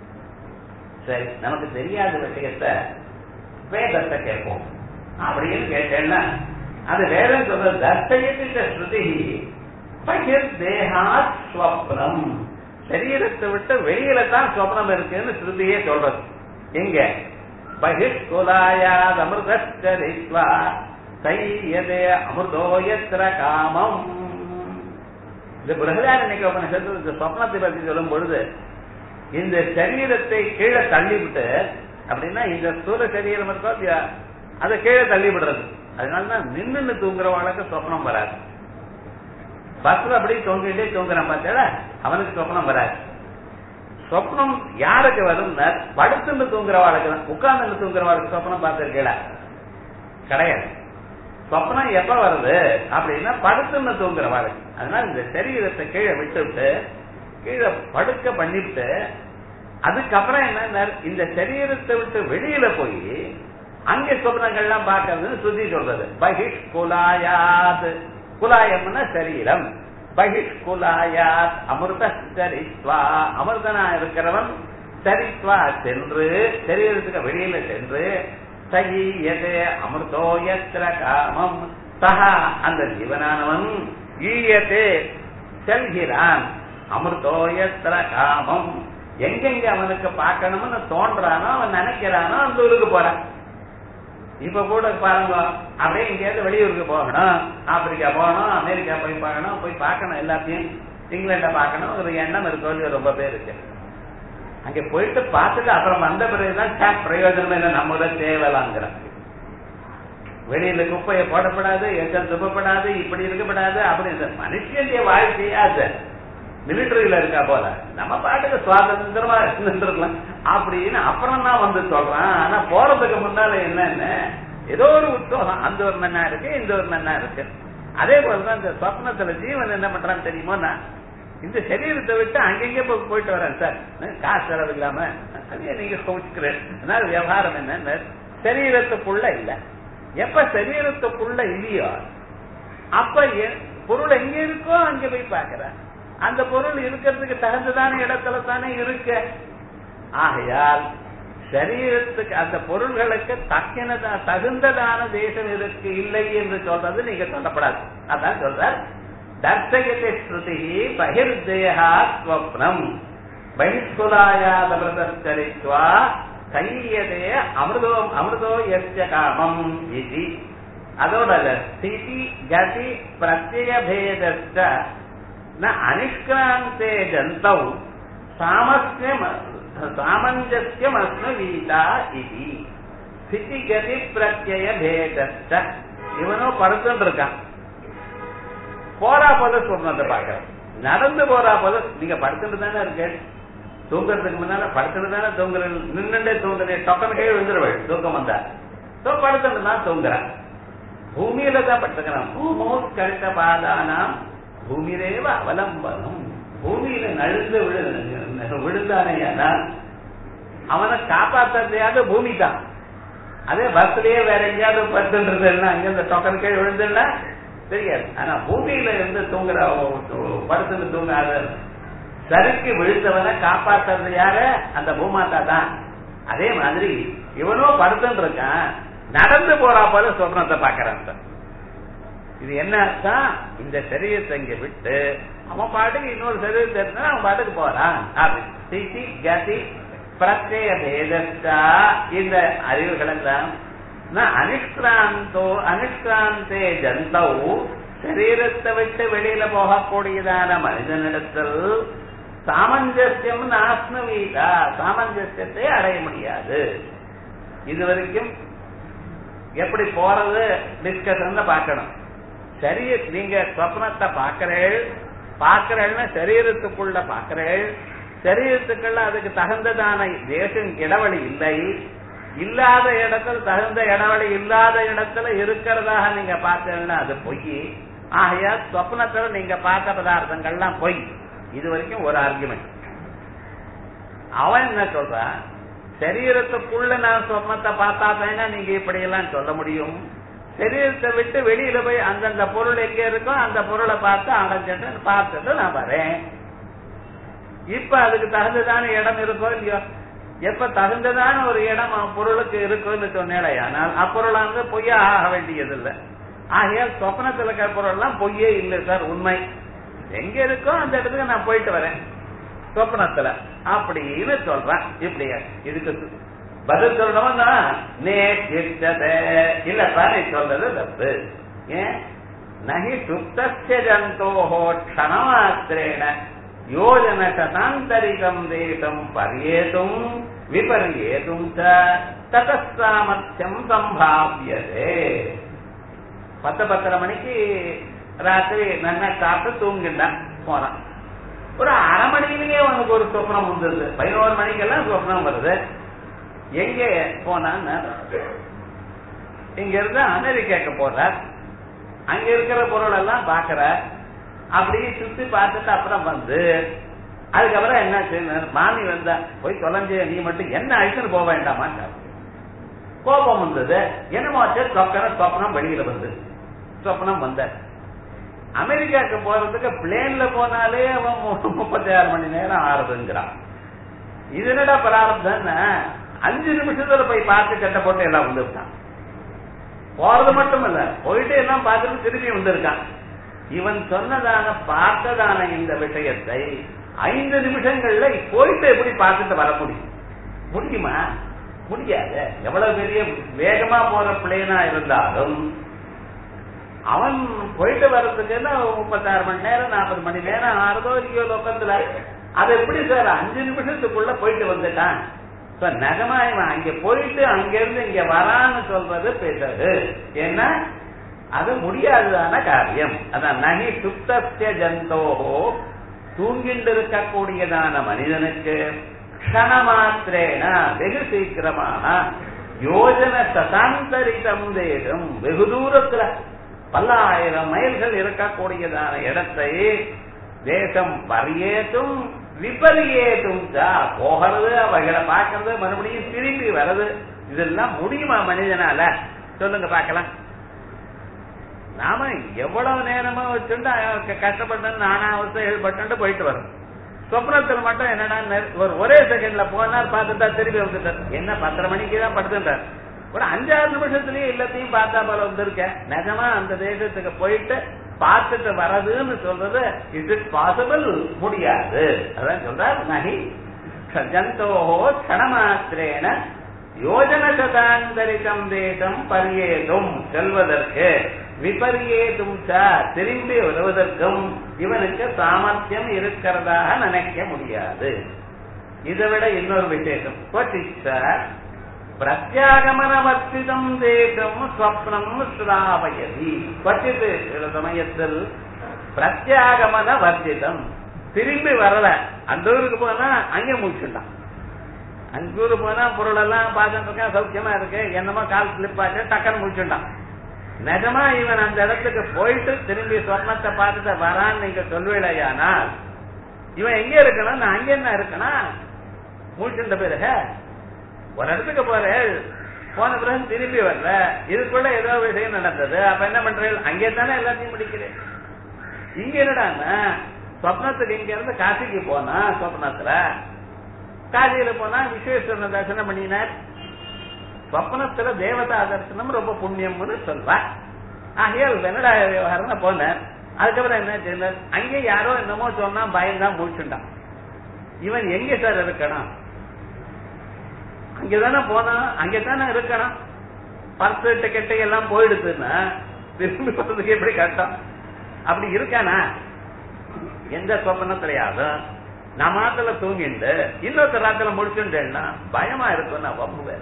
S1: சரி, நமக்கு தெரியாத விஷயத்த வேதத்தை கேட்போம் அப்படின்னு கேட்டேன்னா அது வேதம் சொல்ற தர்சயத்தின் ஸ்ருதி பகிர் தேகாத் ஸ்வப்னம், சரீரத்தை விட்டு வெளியில தான் ஸ்வப்னம் இருக்குன்னு ஸ்ருதியே சொல்றது. எங்க பகிஷ்குலாயாத் அமிர்தஸ்தரித்வா சையதே அமிர்தோயத்ர காமம். இந்த பிரகதாரண்யக உபநிஷத்து இந்த சொப்னத்தை பற்றி சொல்லும் பொழுது இந்த சரீரத்தை கீழே தள்ளிவிட்டு, அப்படின்னா இந்த ஸ்தூல சரீரம் இருக்கோ அதை கீழே தள்ளி விடுறது. அதனாலதான் நின்று தூங்குறவங்களுக்கு சொப்னம் வராது. பஸ்ல அப்படி தூங்கிட்டே தூங்குறான் பார்த்தா அவனுக்கு சொப்னம் வராது. சொப்னம் யாருக்கு வரும்? படுத்துன்னு தூங்குறவாளுக்கு தான். உட்கார்ந்து தூங்குறவாளுக்கு சொப்னம் பார்த்திருக்கீங்களா? கிடையாது. சொப்னம் எப்ப வருது அப்படின்னா படுத்துன்னு தூங்குறவாளுக்கு. அதனால இந்த சரீரத்தை கீழே விட்டுவிட்டு கீழே படுக்க பண்ணிவிட்டு அதுக்கப்புறம் என்ன, இந்த சரீரத்தை விட்டு வெளியில போய் அங்கே சொப்னங்கள்லாம் பார்க்கறதுன்னு சுத்தி சொல்றது. பகிஷ் குலாயாத், குலாயம்னா சரீரம். பகிஷ் குலாயாத் அமிர்த சரித்வா, அமிர்தனா இருக்கிறவன் சரித்வா சென்று சரீரத்துக்கு வெளியில சென்று சகியதே அமிர்தோயத்ர காமம், சஹா அந்த ஜீவனானவன் ஈயத்தே செல்கிறான், அமிர்தோயத்ர காமம் எங்கெங்க அவனுக்கு பார்க்கணும்னு தோன்றானோ அவன் நினைக்கிறானோ அந்த ஊருக்கு போறான். இப்ப கூட பாருங்க, அப்படியே எங்கேயாவது வெளியூருக்கு போகணும், ஆப்பிரிக்கா போகணும், அமெரிக்கா போய் பார்க்கணும், போய் பார்க்கணும், எல்லாத்தையும் இங்கிலாண்ட பார்க்கணும் ஒரு எண்ணம் இருக்கு ரொம்ப பேருக்கு. அங்க போயிட்டு பார்த்துட்டு அப்புறம் வந்த பிறகுதான் பிரயோஜனம் இல்லை, நம்மள தேவலாங்கிறான். வெளியில குப்பையை போடப்படாது, எச்சல் துப்பப்படாது, இப்படி இருக்கப்படாது, அப்படி மனுஷனுடைய வாழ்க்கையா அது மிலிட்டரியில இருக்கா போல நம்ம பாட்டுக்கு சுவாதந்திரமா இருந்திருக்கலாம் அப்படின்னு அப்புறம் தான் வந்து சொல்றான். ஆனா போறதுக்கு முன்னால என்னன்னு ஏதோ ஒரு உற்சவம், அந்த ஒரு மண்ணா இருக்கு, இந்த ஒரு மண்ணா இருக்கு. அதே போலதான் இந்த சொப்னத்துல ஜீவன் என்ன பண்றான்னு தெரியுமோ, நான் இந்த சரீரத்தை விட்டு அங்கெங்கே போயிட்டு வரேன் சார், காசு செலவு இல்லாம நீங்க கோச்சுக்கிறேன். அதனால விவகாரம் என்ன, சரீரத்துக்குள்ள இல்ல. எப்ப சரீரத்துக்குள்ள இல்லையோ அப்ப பொருள் எங்க இருக்கோ அங்க போய் பாக்குற. அந்த பொருள் இருக்கிறதுக்கு தகுந்ததான இடத்துல தானே இருக்க. ஆகையால் சரீரத்துக்கு அந்த பொருள்களுக்கு தக்கினதா தகுந்ததான தேசம் இருக்கு இல்லை என்று சொல்றது நீங்க சொல்லப்படாது. அதான் சொல்ற தர்சயத்தை ஸ்ருதி பகிர்தேகா ஸ்வப்னம் பகிஷ்குலாயாத் அமிர்தஸ்தரித்வா கையதே அமிர்தோ அமிர்தோ யஸ்ய காமம் இதி. அதோட ஸ்திதி கதி பிரத்யய பேதஸ்ட ந அனிஷ்கிராந்தே ஜந்தௌ சாமஸ்யம் சாமஞ்சஸ்யம் அஸ்மவீதா இதி. ஸ்திதி கதி பிரத்யய பேதஸ்ட, இவனோ படுத்துட்டு இருக்கான், போறா போல சொன்னதை பாக்குறேன், நடந்து போறா போல. நீங்க படுத்துட்டு தானே இருக்க, தூங்குறதுக்கு முன்னால படுத்துட்டு தானே தூங்குற, நின்றுண்டே தூங்குறேன், டொக்கன் கீழே விழுந்துருவேன் தூக்கம் வந்தா. படுத்துட்டு தான் தூங்குறான், பூமியில தான் படுத்துக்கிறான். பூமோ கழித்த பாதானாம் பூமியிலேவ அவலம்பனம், பூமியில நழுந்து விழுந்தானேனா அவனை காப்பாற்றது பூமி தான். அதே பஸ்லயே வேற எங்கேயாவது படுத்துன்றதுன்னா அங்க இந்த டொக்கன் கீழே விழுந்துன்னா தெரியாது. ஆனா பூமியில இருந்து தூங்குற படுத்துட்டு தூங்காத சருக்கு விழுந்தவனை காப்பாற்றுறது யாரு? அந்த பூமாத்தா தான். அதே மாதிரி இவனோ படுத்துட்டு இருக்கான், நடந்து போறா போல சொப்னத்தை பாக்குறான். இது என்ன அர்த்தம்? இந்த சரீரத்தை இங்க விட்டு அவன் பாட்டுக்கு இன்னொரு சரீரத்தை இருந்தா அவன் பாட்டுக்கு போறான். ஸ்திதி கதி பிரத்யய பேதஸ்டா, இந்த அறிவுகள் எல்லாம் அனிஷ்கிராந்தோ அனிஷ்கிராந்தே ஜந்தௌ சரீரத்தை விட்டு வெளியில போகக்கூடியதான மனிதனிடத்தில் சாமஞ்சஸ்யம் நாஸ்மவீதா, சாமஞ்சஸ்யத்தை அடைய முடியாது. இதுவரைக்கும் எப்படி போறது டிஸ்கஷன் பார்க்கணும். சரி, நீங்க சொப்னத்தை பாக்கிறேள், பாக்கிறேள்னா சரீரத்துக்குள்ள பாக்கிறேள், சரீரத்துக்குள்ள அதுக்கு தகுந்ததான தேசம் இடைவெளி இல்லை. இல்லாத இடத்துல தகுந்த இடவெளி இல்லாத இடத்துல இருக்கிறதாக நீங்க பார்த்தீங்கன்னா அது பொய். ஆகையா சொப்னத்துல நீங்க பார்த்த பதார்த்தங்கள்லாம் பொய். இது வரைக்கும் ஒரு ஆர்குமெண்ட். அவன் என்ன சொல்றான், சரீரத்துக்குள்ள நான் சொப்னத்தை பார்த்தாத்தேன்னா நீங்க இப்படி எல்லாம் சொல்ல முடியும். சரீரத்தை விட்டு வெளியில போய் அந்தந்த பொருள் எங்க இருக்கோ அந்த பொருளை பார்த்து அடைஞ்சிட்டு பார்த்துட்டு நான் வரேன். இப்ப அதுக்கு தகுந்ததான இடம் இருக்கோ இல்லையோ, எப்ப தகுந்ததான ஒரு இடம் பொருளுக்கு இருக்குன்னு சொன்னேன், ஆனால் அப்பொருள் வந்து பொய்யா ஆக வேண்டியது இல்லை. ஆகையால் சொப்னத்தில் இருக்கிற பொருள் எல்லாம் பொய்யே இல்லை சார், உண்மை. எங்க இருக்கோ அந்த இடத்துக்கு நான் போயிட்டு வரேன் சொப்னத்துல அப்படின்னு சொல்றேன். இப்படியா இதுக்கு பதில் சொல்லணும்னா நேற்றதே இல்லப்பா, நீ சொல்றது தப்பு. ஏன் நகி சுப்தஸ்ய ஜந்தோஹோ க்ஷணமாத்திரேன யோஜன சதாந்தரிகம் தேசம் பரியேதும் விபரியேதும் ததசாமர்த்தியம் சம்பாவியதே. பத்து பத்தரை மணிக்கு ராத்திரி நல்லா சாப்பிட்டு தூங்கிட்டான் போனான். ஒரு அரை மணிலேயே உனக்கு ஒரு சொப்னம் வந்தது. பதினோரு மணிக்கெல்லாம் சொப்னம் வருது. எங்க போனான்னு இங்க இருந்து அமெரிக்காக்கு போறார். அங்க இருக்கிற பொருள் எல்லாம் பாக்குற, அப்படியே சுத்தி பார்த்துட்டு அப்புறம் வந்து அதுக்கப்புறம் என்ன செய்ய மாமி வந்தா போய் தொலைஞ்ச நீ மட்டும் என்ன அழிச்சுன்னு போக வேண்டாமா கோபம் வந்தது. என்னமோ சொக்கன சொப்னம் வெளியில வந்து சொப்னம் வந்த அமெரிக்காக்கு போறதுக்கு பிளேன்ல போனாலே அவன் முப்பத்தி ஆறு மணி நேரம் ஆறுதுங்கிறான். இது என்னடா பிராரப்தான், அஞ்சு நிமிஷத்துல போய் பார்த்து கட்ட போட்டு எல்லாம் வந்துருக்கான். போறது மட்டும் இல்ல, போயிட்டு எல்லாம் பார்த்துட்டு திரும்பி வந்திருக்கான். இவன் சொன்னதான பார்த்ததான இந்த விஷயத்தை ஐந்து நிமிஷங்கள்ல போயிட்டு எப்படி பார்த்துட்டு வர முடியும்? முடியுமா? முடியாது. எவ்வளவு பெரிய வேகமா போற பிளேனா இருந்தாலும் அவன் போயிட்டு வர்றதுக்கு முப்பத்தாறு மணி நேரம் நாற்பது மணி நேரம் ஆறுதோ இல்லையோ லோக்கத்துல. அது எப்படி சார் அஞ்சு நிமிஷத்துக்குள்ள போயிட்டு வந்துட்டான்? நிஜமா இவன் அங்க போயிட்டு அங்க இருந்து இங்க வரான்னு சொல்றது பேசுறது. ஏன்னா அது முடியாதுதான காரியம். அதான் நகி சுப்தஸ்ய ஜந்தோஹோ தூங்கிட்டு இருக்கக்கூடியதான மனிதனுக்கு க்ஷணமாத்திரேன வெகு சீக்கிரமான யோஜன சதாந்தரிதம் தேசம் வெகு தூரத்துல பல்லாயிரம் மைல்கள் இருக்கக்கூடியதான இடத்தை தேசம் பரியேத்தும் விபரியேத்தும் போகிறது, அவைகளை பார்க்கறது, மறுபடியும் திரும்பி வர்றது, இதெல்லாம் முடியுமா மனிதனால? சொல்லுங்க பார்க்கலாம். நாம எவ்வளவு நேரமா வச்சுட்டு கஷ்டப்பட்டு நானா அவசைப்பட்டு போயிட்டு வரோம். சொப்னத்தில் மட்டும் என்னன்னா ஒரு ஒரே செகண்ட்ல போனார் பார்த்துட்டா திரும்பி வந்துட்டார். என்ன பத்தரை மணிக்கு தான் படுத்துட்டார். ஒரு அஞ்சாறு நிமிஷத்துலயே எல்லாத்தையும் பார்த்தா போல வந்திருக்க. நிஜமா அந்த தேசத்துக்கு போயிட்டு பார்த்துட்டு வர்றதுன்னு சொல்றது இஸ் இட் பாசிபிள்? முடியாது. அதான் சொல்றார் நகி ஜந்தோஹோ க்ஷணமாத்திரேன யோஜன சதாந்தரிகம் தேசம் பரியேதும் செல்வதற்கு விபரியேதும் திரும்பி வருவதற்கும் இவனுக்கு சாமர்த்தியம் இருக்கிறதாக நினைக்க முடியாது. இதை விட இன்னொரு விசேஷம் பிரத்யாகமனவர்த்திதம் தேசம் ஸ்வப்னம் ஸ்ராவயதி. பச்சித்து சில சமயத்தில் பிரத்யாகமன வர்த்திதம் திரும்பி வரல. அந்த ஊருக்கு போனா அங்கே முடிச்சுட்டான். அஞ்சு ஊருக்கு போனா பொருள் எல்லாம் பார்த்துட்டு இருக்கேன், சௌக்கியமா இருக்கு, என்னமோ கால் ஸ்லிப் ஆச்சு, டக்குன்னு முடிச்சுட்டான். நிஜமா இவன் அந்த இடத்துக்கு போயிட்டு திரும்பி சொர்ணத்தை பார்த்துட்டு வரான்னு நீங்க சொல்லுவீடையானால் இவன் எங்க இருக்கணும்? நான் அங்க என்ன இருக்கணும்? முடிச்சுட்ட பிறகு ஒரு இடத்துக்கு போறேன், போன பிறகு திரும்பி வரல, இதுக்குள்ள ஏதோ விஷயம் நடந்தது. அப்ப என்ன பண்றேன்? அங்கே தானே எல்லாத்தையும் முடிக்கிறேன். இங்க என்னடான்னா சொப்னத்துக்கு இங்க இருந்து காசிக்கு போனா, சொப்னத்துல காசியில போனா விஸ்வேஸ்வரன் தரிசனம் பண்ணினார். சொப்னத்துல தேவதா தரிசனம் ரொம்ப புண்ணியம்னு சொல்வார். ஆகையால் வெனடா விவகாரம் போனார். அதுக்கப்புறம் என்ன செய்தார்? அங்கே யாரோ என்னமோ சொன்னா பயந்தான் முடிச்சுட்டான். இவன் எங்க சார் இருக்கணும்? அங்கதானே போனா, அங்கதானே இருக்கணும். பர்ஸ் டிக்கெட்டு எல்லாம் போயிடுதுன்னா திரும்பி போறதுக்கு எப்படி கஷ்டம்? அப்படி இருக்கானா? எந்த சொப்பனத்திலையாவது நான் மாத்துல தூங்கிட்டு இன்னொருத்த ராத்திர முடிச்சுட்டேன்னா பயமா இருக்கும். நான் வம்புவேன்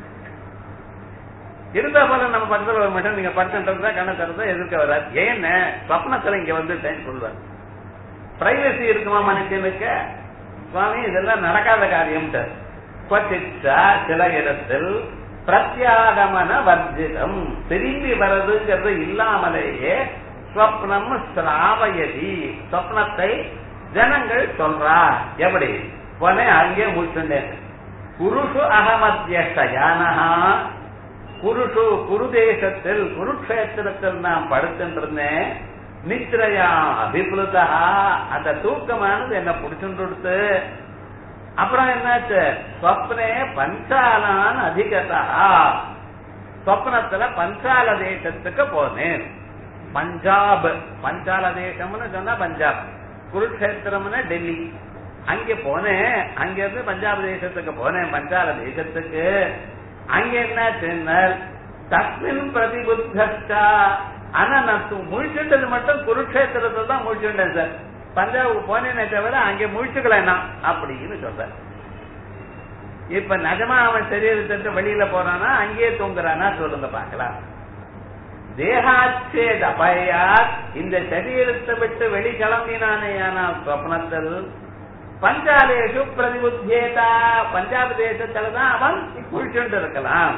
S1: இருந்தா போல நம்ம பக்கத்துல வர மாட்டோம். நீங்க படுத்துட்டா கண்ண தரத எதிர்க்க வராது. ஏன்னு சொப்னத்துல இங்க வந்துட்டேன்னு சொல்லுவார். பிரைவசி இருக்குமா மனுஷனுக்கு? சுவாமி இதெல்லாம் நடக்காத காரியம். சில இடத்தில் பிரத்யாகமன வர்ஜிதம், திரும்பி வர்றதுங்கிறது இல்லாமலேயே ஸ்வப்னம் ஸ்ராவயதி, ஸ்வப்னத்தை ஜனங்கள் சொல்றா. எப்படி போனே அங்கே முடிச்சுட்டேன். குருஷு அகமத்யனஹா, குருஷு குருதேசத்தில் குருக்ஷேத்திரத்தில் நான் படுத்துருந்தேன். நித்ரையா அபிபுலதா, அந்த தூக்கமானது என்ன பிடிச்சுட்டு அப்புறம் என்னாச்சு, ஸ்வப்னே பஞ்சாலான் அதிகதா, ஸ்வப்னத்துல பஞ்சால தேசத்துக்கு போனேன். பஞ்சாப், பஞ்சால தேசம்னு சொன்னா பஞ்சாப், குருக்ஷேத்திரம்னு டெல்லி. அங்க போனேன், அங்க இருந்து பஞ்சாப் தேசத்துக்கு போனேன், பஞ்சால தேசத்துக்கு. அங்க என்ன தஸ்மின் பிரதிபுத்தா, ஆனா நான் முழிச்சுட்டது மட்டும் குருக்ஷேத்திரத்துல தான் முழிச்சுட்டேன் சார். பஞ்சாபுக்கு போனேனே தவிர அங்கே முழிச்சுக்கலாம் அப்படின்னு சொல்ற. இப்ப நிஜமா அவன் சரீரத்திற்கு வெளியில போறானா அங்கேயே தூங்குறானா சொல்லுங்க பாக்கலாம். தேகாச்சேத அபயா, இந்த சரீரத்தை விட்டு வெளி கிளம்பினானேயான சொப்னத்தில் பஞ்சாலேஷு பிரதிபுத்தேதா, பஞ்சாப் தேசத்துலதான் அவன் முழிச்சுட்டு இருக்கலாம்.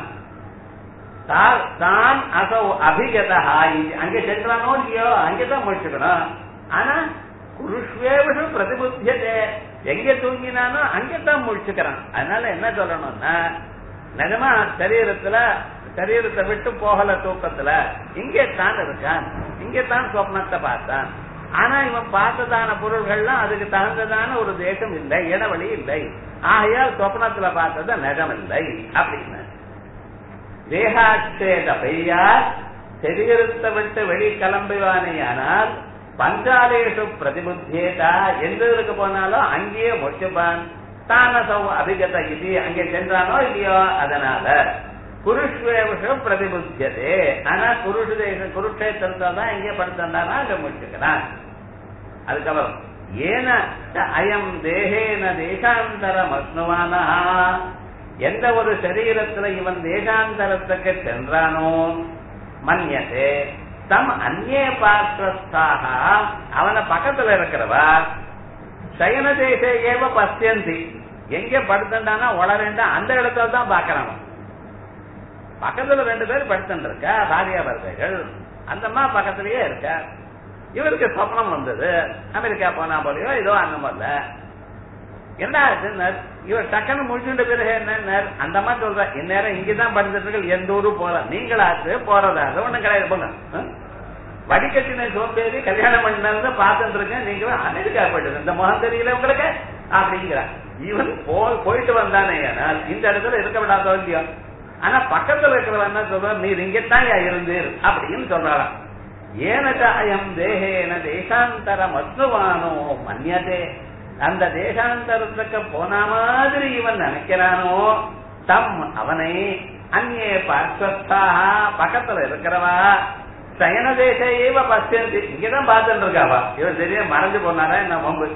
S1: தான் அசௌ அபிகதா, அங்கே சென்றானோ இல்லையோ அங்கேதான் முழிச்சுக்கணும். ஆனா குருஷ்வேஷு பிரதிபுத்தியதே, எங்க தூங்கினானோ அங்கதான் முழிச்சுக்கிறான். அதனால என்ன சொல்லணும்னா, நிஜமா சரீரத்துல சரீரத்தை விட்டு போகல தூக்கத்துல, இங்கே தான் இருக்கான், இங்கே தான் சொப்னத்தை பார்த்தான். ஆனா இவன் பார்த்ததான பொருள்கள்லாம் அதுக்கு தகுந்ததான ஒரு தேசம் இல்லை, இடவழி இல்லை. ஆகையால் சொப்னத்துல பார்த்தது நிஜம் இல்லை அப்படின்னு. தேகாச்சேத பையா, சரீரத்தை விட்டு வெளி கிளம்புவானேயானால் பஞ்சாலேஷு பிரதிபுத்தேதா, எந்த ஊருக்கு போனாலும் அங்கேயே முடிச்சுப்பான். தானசௌ அபிகத இது, அங்கே சென்றானோ இல்லையோ அதனால குருஷ்வேஷம் பிரதிபுத்தியதே. ஆனா குருஷ தேசம் குருக்ஷேத்திரத்தை தான் எங்கே படுத்தானா அங்க முடிச்சுக்கிறான். அதுக்கப்புறம் ஏன அயம் தேகேன தேசாந்தரம் அஸ்னுவானா, எந்த ஒரு சரீரத்துல இவன் தேசாந்தரத்துக்கு சென்றானோ மன்யதே தம் அந்நே பார்ஸ்வஸ்தாக, அவன பக்கத்துல இருக்கிறவா சயன தேசே ஏவ பசியந்தி, எங்க படுத்தானா உளரேண்டா அந்த இடத்துல தான் பாக்கிறான். பக்கத்துல ரெண்டு பேர் படுத்துட்டு இருக்கா, பாரியா பர்தைகள், அந்த அம்மா பக்கத்திலேயே இருக்கா. இவருக்கு சொப்னம் வந்தது, அமெரிக்கா போனா போலையோ ஏதோ அந்த மாதிரில. என்ன ஆச்சுன்னு இவர் டக்குன்னு முடிச்சுட்ட பிறகு என்ன, அந்த அம்மா சொல்ற இந்நேரம் இங்கதான் படுத்துட்டு எந்த ஊரு போற, நீங்களாச்சு போறதாக ஒண்ணு கிடையாது, போங்க வடிகட்டின சோம்பேறி கல்யாணம் பண்ணி பார்த்துட்டு இருக்கேன், நீங்க அமெரிக்கா போயிட்டு இந்த முகம் தெரியல உங்களுக்கு அப்படிங்கிற. இவன் போயிட்டு வந்தானே இந்த இடத்துல இருக்க விடாதோ இல்லையோ. ஆனா பக்கத்துல இருக்கிறவன் என்ன சொல்ற, நீர் இங்கத்தான் இருந்தீர் அப்படின்னு சொல்றாராம். ஏனதாயம் தேகேன தேசாந்தரம் அஸ்னுவானோ மன்யதே, அந்த தேசாந்தரத்துக்கு போன மாதிரி இவன் நினைக்கிறானோ தம் அவனை அந்நே பார்ஸ்வஸ்தாக, பக்கத்துல இருக்கிறவா சயன தேச பசியந்தி, இங்கதான் பார்த்துட்டு இருக்காவா. இவன் சரியா மறைஞ்சு போனாரா என்ன மம்பு.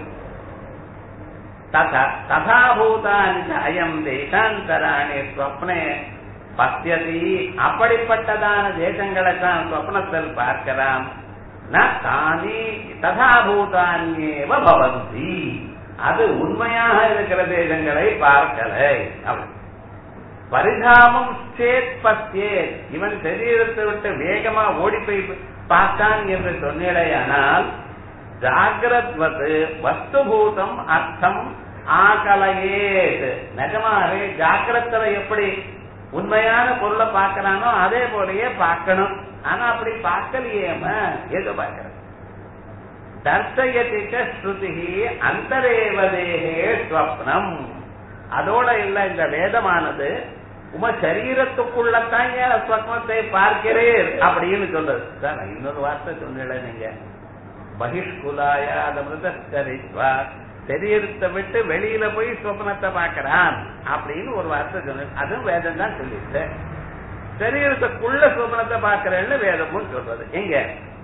S1: ததாபூதானி அயம் தேசாந்தராணி ஸ்வப்னே பசியதி, அப்படிப்பட்டதான தேசங்களை தான் சொப்னத்தில் பார்க்கலாம். தானி ததாபூதானியேவ பவந்தி, அது உண்மையாக இருக்கிற தேசங்களை பார்க்கலை. பரிதாபம் சேத் பத்தியே, இவன் சரீரத்தை விட்டு வேகமா ஓடி போய் பார்த்தான் என்று சொன்னேடையானால் ஜாகிரத்வது வஸ்துபூதம் அர்த்தம் ஆகலையே, நிஜமாவே ஜாக்கிரத்துல எப்படி உண்மையான பொருளை பார்க்கிறானோ அதே போலயே பார்க்கணும். ஆனா அப்படி பார்க்கலையேம ஏதோ பார்க்கிற. தர்சயதிக ஸ்ருதி அந்தரேவதேகே ஸ்வப்னம், அதோட இல்ல இந்த வேதமானது உம சரீரத்துக்குள்ளத்தான் ஸ்வப்னத்தை பார்க்கிறேன் அப்படின்னு சொல்றது. சார் இன்னொரு வார்த்தை சொன்னீங்க நீங்க, பகிஷ்குலாயாதமிருதரித்வா, சரீரத்தை விட்டு வெளியில போய் சொப்னத்தை பார்க்கிறான் அப்படின்னு ஒரு வார்த்தை சொன்னது. அதுவும் வேதம் தான் சொல்லிட்டு, சரீரத்துக்குள்ள சொப்னத்தை பார்க்கிறேன்னு வேதமும் சொல்றது. எங்க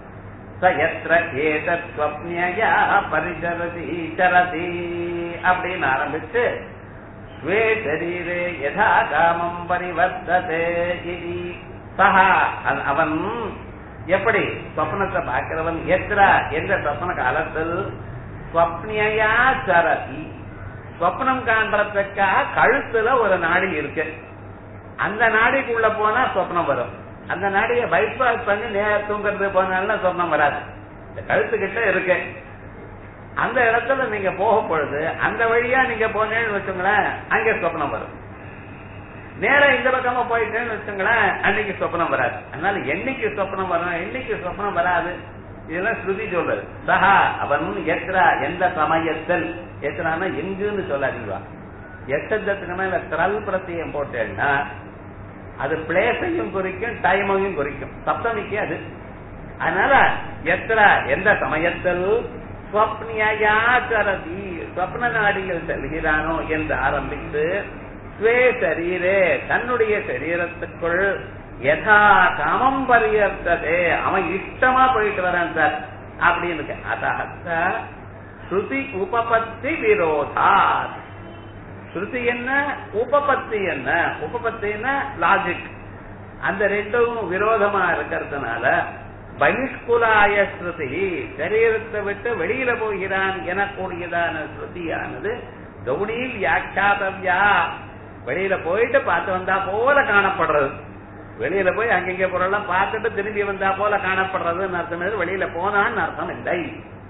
S1: பரிசரதி சரதி அப்படின்னு ஆரம்பிச்சு ஸ்வே சரீரே யதா காமம் பரிவர்த்ததே இதி சஹா, அவன் எப்படி சொப்னத்தை பார்க்கிறவன் எத்ரா எந்த சொப்ன காலத்தில் ஸ்வப்னியா சரதி, ஸ்வப்னம் காண்றதுக்காக கழுத்துல ஒரு நாடி இருக்கு. அந்த நாடிக்குள்ள போனா சொப்னம் வரும். அந்த நாடியை பைபாஸ் பண்ணி நேர தூங்குறது போனாலும் சொப்னம் வராது. இந்த கழுத்துக்கிட்ட இருக்கு, அந்த இடத்துல நீங்க போகும் பொழுது அந்த வழியா நீங்க போனேன்னு வச்சுங்களேன், அங்கே சொப்னம் வரும். நேரம் இந்த பக்கமா போயிட்டேன்னு வச்சுங்களேன், அன்னைக்கு சொப்னம் வராது. அதனால என்னைக்கு சொப்னம் வரும், என்னைக்கு சொப்னம் வராது, இதெல்லாம் ஸ்ருதி சொல்றது. சஹா அவன் எத்ரா எந்த சமயத்தில், எத்தனானா எங்குன்னு சொல்லாதீங்களா, எச்சத்துக்கு மேல திரல் பிரத்தியம் போட்டேன்னா அது பிளேஸையும் குறிக்கும் டைமையும் குறிக்கும், சப்தமிக்கு அது. அதனால எத்ரா எந்த சமயத்தில் ஸ்வப்னியாச்சரதி ஸ்வப்ன நாடியில் செல்கிறானோ என்று ஆரம்பித்து ஸ்வே சரீரே தன்னுடைய சரீரத்துக்குள் யதா காமம் பரியர்த்ததே அவன் இஷ்டமா போயிட்டு வரான் சார் அப்படின்னு. அத ஸ்ருதி உபபத்தி விரோதாத். ஸ்ருதி என்ன, உபபத்தி என்ன, உபபத்தின்னா லாஜிக், அந்த ரெண்டும் விரோதமா இருக்கிறதுனால பகிஷ்குலாய ஸ்ருதி சரீரத்தை விட்டு வெளியில போகிறான் எனக்கூடியதான ஸ்ருதியானது கௌடியில் வியாக்கியாதவ்யா வெளியில போயிட்டு பார்த்து வந்தா போல காணப்படுறது. வெளியில போய் அங்கங்க பொருளெல்லாம் பார்த்துட்டு திரும்பி வந்தா போல காணப்படுறதுன்னு அர்த்தம். வெளியில போனான்னு அர்த்தம் இல்லை.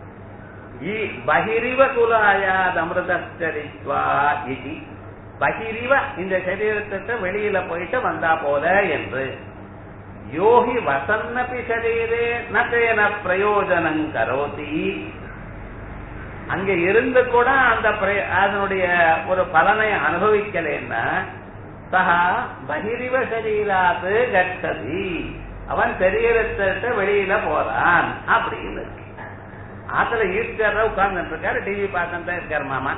S1: பகிரிவ குலாயாத் அமிர்தச்சரித்வா இது பகிரிவ இந்த சரீரத்தை வெளியில போயிட்டு வந்தா போல என்று. யோகி வசன்னபி சரீரே நேன பிரயோஜனம் கரோதி. அங்க இருந்து கூட அந்த அதனுடைய ஒரு பலனை அனுபவிக்கலன்னா சஹா பகிரிவ சரீராத்து கச்சதி அவன் சரீரத்தை வெளியில போறான் அப்படின்னு. ஆத்துல ஈஸ்டர் உட்கார்ந்து இருக்காரு, டிவி பார்த்துட்டு இருக்காரு மாமா.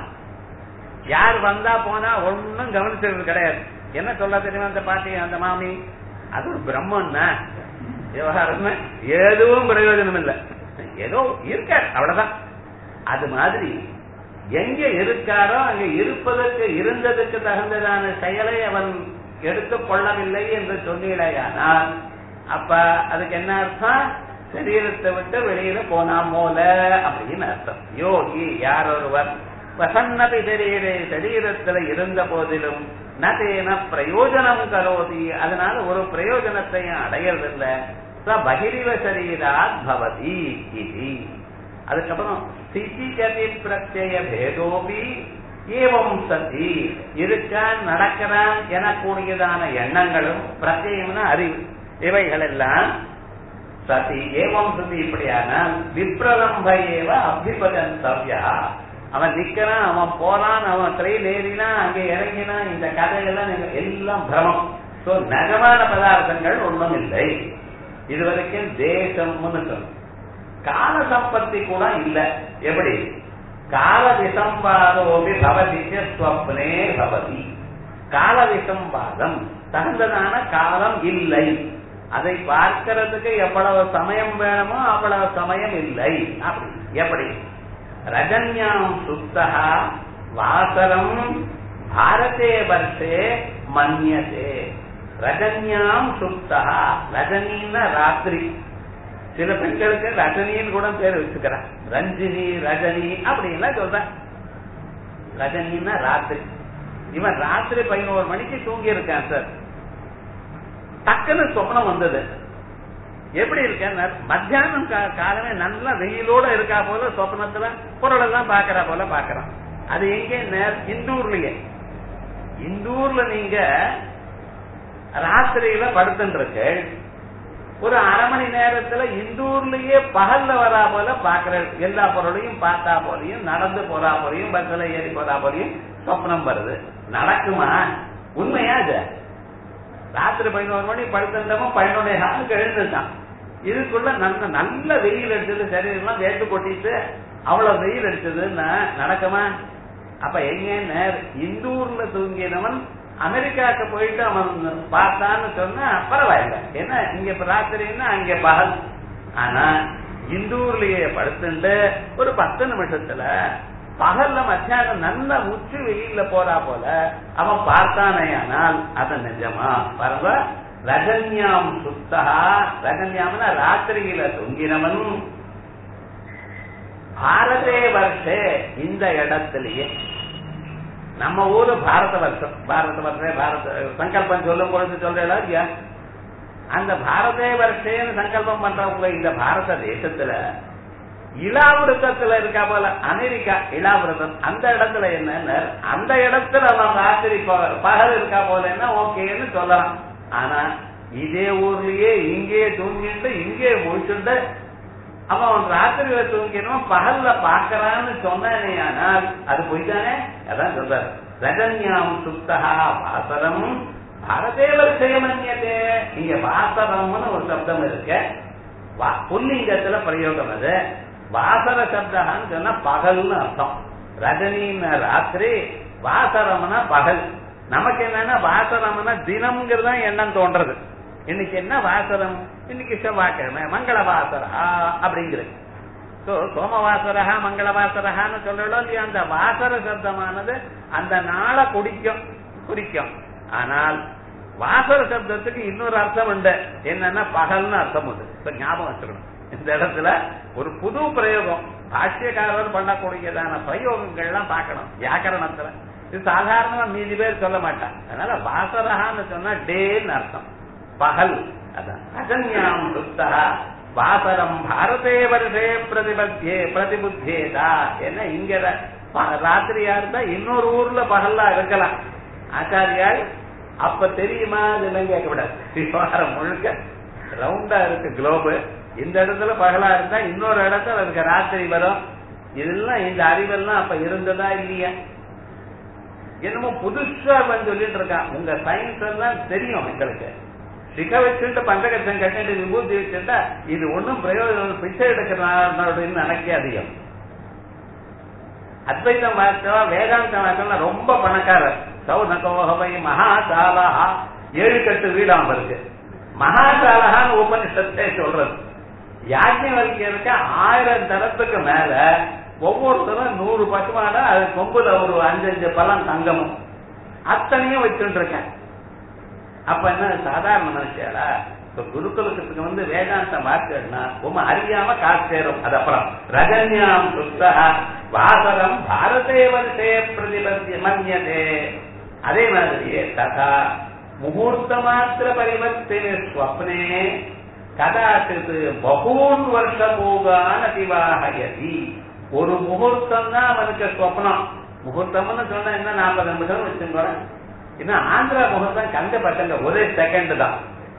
S1: யார் வந்தா போனா ஒன்னும் கவனிச்சது கிடையாது. என்ன சொல்ல தெரியுமா அந்த பாட்டி அந்த மாமி, அது ஒரு பிரம்மன்னா விவகாரம் எதுவும் பிரயோஜனம் இல்லை, ஏதோ இருக்கார் அவ்வளவுதான். அது மாதிரி எங்க இருக்காரோ அங்க இருப்பதற்கு இருந்ததுக்கு தகுந்ததான செயலை அவன் எடுத்துக் கொள்ளவில்லை என்று சொன்னீடையானால் அப்ப அதுக்கு என்ன அர்த்தம், சரீரத்தை விட்டு வெளியில போனா போல அப்படின்னு அர்த்தம். யோகி யார் ஒருவர் வசன்னபி சரீரே சரீரத்துல இருந்த போதிலும் நதேன பிரயோஜனம் கரோதி அதனால ஒரு பிரயோஜனத்தையும் அடையறதில்லை. ச பகிரிவ சரீராத் பவதி இது. அதுக்கப்புறம் ஸ்திதி கதி பிரத்யய பேதோபி ஏவம் சதி இருக்கான் நடக்கிறான் எனக்கூடியதான எண்ணங்களும் பிரத்யம்னா அறிவு இவைகள் எல்லாம் சதி ஏவம் சதி இப்படியான விப்ரலம்ப ஏவ அபிபதந்தவ்யா. அவன் நிக்கிறான், அவன் போறான், அவன் ட்ரெயின் ஏறினா அங்கே இறங்கினா இந்த கதையெல்லாம் எல்லாம் பிரமம். சோ நகமான பதார்த்தங்கள் ஒன்றும் இல்லை. இதுவரைக்கும் தேசம்னு சொல்லும், கால சம்பத்தி கூட இல்லை. எப்படி கால விசம்பாதோபி பவதி ஸ்வப்னே பவதி. கால விசம்பாதம் தகுந்ததான காலம் இல்லை. அதை பார்க்கிறதுக்கு எவ்வளவு சமயம் வேணுமோ அவ்வளவு சமயம் இல்லை. அப்படி எப்படி ரஜன்யாம் சுத்தா வாசரம் பாரதே வர்ஷே மன்யதே. ரஜன்யாம் சுத்தா, ரஜனின்னா ராத்திரி. சில பெண்களுக்கு ரஜினின்னு கூட பேர் வச்சுக்கிறான், ரஞ்சினி ரஜினி அப்படின்லாம் சொல்ற. ரஜினின்னா ராத்திரி. இவன் ராத்திரி பதினோரு மணிக்கு தூங்கி இருக்கான் சார், டக்குன்னு சொப்னம் வந்தது. எப்படி இருக்கேன், மத்தியானம் காலமே நல்லா வெயிலோட இருக்கா போல சொப்னத்துல பொருள் எல்லாம் பாக்குறா போல பாக்குறான். அது எங்க, இந்தூர்லயே. இந்தூர்ல நீங்க ராத்திரியில படுத்துட்டு இருக்கு, ஒரு அரை மணி நேரத்துல இந்தூர்லயே பகல்ல வரா போல பாக்குற எல்லா பொருளையும் பார்த்தா போலையும் நடந்து போறா போலையும் பஸ்ல ஏறி போறா போலையும் சொப்னம் வருது. நடக்குமா? உண்மையா? இது ராத்திரி பதினோரு மணி படுத்தவன் பதினொன்னே நாளுக்கு எழுந்துட்டான். இதுக்குள்ள நல்ல நல்ல வெயில் அடிச்சது, சரீரம் வேட்டு கொட்டிட்டு அவ்வளவு வெயில் அடிச்சதுன்னா நடக்குமா? அப்ப எங்க இந்தூர்ல தூங்கினவன் அமெரிக்காவுக்கு போயிட்டு அவன் பார்த்தான்னு சொன்னா பரவாயில்ல, ஏன்னா இங்க இப்ப ராத்திரின்னா அங்க பகல். ஆனா இந்தூர்லயே படுத்துட்டு ஒரு பத்து நிமிஷத்துல பகல்ல மத்தியானம் நல்ல உச்சி வெயில்ல போறா போல அவன் பார்த்தானே, ஆனால் அது நிஜமா? பரவ ரஜன்யாம் சுத்தா, ரஜன்யாம்னா ராத்திரியில தூங்கினவன் பாரதே வருஷே இந்த இடத்திலேயே. நம்ம ஊரு பாரத வருஷம், பாரத வருஷம் பாரத சங்கல்பம் சொல்லும் பொழுது சொல்றா இல்லையா, அந்த பாரதே வருஷேன்னு சங்கல்பம் பண்றவங்க இந்த பாரத தேசத்துல இலாவிரதத்துல இருக்கா போல அமெரிக்கா இலாவிரதம், அந்த இடத்துல என்ன அந்த இடத்துல அவன் ராத்திரி பகல் இருக்கா போலன்னா ஓகேன்னு சொல்லலாம். ஆனா இதே ஊர்லயே இங்கே தூங்கிட்டு இங்கே முடிச்சுட்டு அவன் ராத்திரியில தூங்கினோம் பகல்ல பாக்கறான்னு சொன்னானே, ஆனால் அது போய்தானே. அதான் சொல்றாரு ரஜன்யாம் சுத்தகா வாசரம் பாரதே வருஷயமன்யதே. இங்க வாசரம்னு ஒரு சப்தம் இருக்கு, புல்லிங்கத்துல பிரயோகம். அது வாசர சப்தான்னு சொன்னா பகல்னு அர்த்தம். ரஜினின்னு ராத்திரி, வாசரம்னா பகல். நமக்கு என்னன்னா வாசரம்னா தினம்ங்கிறதா எண்ணம் தோன்றது. இன்னைக்கு என்ன வாசரம், இன்னைக்கு செவ்வாய்க்கிழமை மங்களவாசரா அப்படிங்கிறது. சோமவாசரா மங்களவாசரகான்னு சொல்றோம் இல்லையா, அந்த வாசர சப்தமானது அந்த நாளை குடிக்கும் குறிக்கும். ஆனால் வாசர சப்தத்துக்கு இன்னொரு அர்த்தம் உண்டு, என்னன்னா பகல்னு அர்த்தம் உண்டு. இப்ப ஞாபகம் வச்சுக்கணும், இந்த இடத்துல ஒரு புது பிரயோகம் பாஷ்யக்காரர் பண்ணக்கூடியதான பிரயோகங்கள்லாம் பார்க்கணும் வியாக்கரணத்துல. இது சாதாரணமா மீதி பேர் சொல்ல மாட்டான். அதனால வாசரகான்னு சொன்னா டேன்னு அர்த்தம், பகல். அதான் அஜன்யாம் சுத்தா வாசரம் பாரதே வருஷே பிரதிபத்தியே பிரதிபுத்தியேதா. என்ன இங்க ராத்திரியா இருந்தா இன்னொரு ஊர்ல பகல்லா இருக்கலாம். ஆச்சாரியால் அப்ப தெரியுமா இதெல்லாம் கேட்கக்கூடாது. விவகாரம் முழுக்க ரவுண்டா இருக்கு குளோபு. இந்த இடத்துல பகலா இருந்தா இன்னொரு இடத்துல இருக்க ராத்திரி வரும். இதெல்லாம் இந்த அறிவெல்லாம் அப்ப இருந்ததா இல்லையா? என்னமோ புதுசா சொல்லிட்டு இருக்கான். உங்க சயின்ஸ் எல்லாம் தெரியும் எங்களுக்கு. சிக்க வச்சுட்டு பஞ்சகட்சம் கட்டிட்டு விபூதி வச்சுட்டா இது ஒன்னும் பிரயோஜனம், பிச்சை எடுக்கிறான்னு நினைக்காதீங்க. அத்வைதம் வார்த்தவா வேதாந்த வார்த்தை ரொம்ப பணக்காரர். சௌனகோகவை மகாசாலஹா, ஏழு கட்டு வீடாம இருக்கு. மகாசாலஹான்னு உபனிஷத்தை சொல்றது. யாஜ்ஞவல்கியருக்கு ஆயிரம் தரத்துக்கு மேல ஒவ்வொருத்தரும் நூறு பசுமாட, அது கொம்புல ஒரு அஞ்சஞ்சு பழம் தங்கமும் அத்தனையும் வச்சுட்டு இருக்கேன். அப்ப என்ன சாதாரண மனுஷியாரா? குருகுலத்துக்கு வந்து வேதாந்த வார்த்தைன்னா ரொம்ப அறியாம காசு சேரும். அது அப்புறம் ரஜன்யாம் சுத்தா வாசரம் பாரதே வருஷே பிரதிபத்திய மன்யதே. அதே மாதிரியே ததா முகூர்த்த மாத்திர பரிவர்த்தனே ஸ்வப்னே கதாச்சித் பகூன் வருஷ போகான் அதிவாகயதி. ஒரு முகூர்த்தம் தான் அவனுக்கு ஸ்வப்னம். முகூர்த்தம்னு சொன்னா என்ன நாற்பது நிமிஷம் வச்சுக்கோ. இன்னும் ஆந்திரா முகூர்த்தம் கண்ட பசங்க ஒரே செகண்ட் தான்.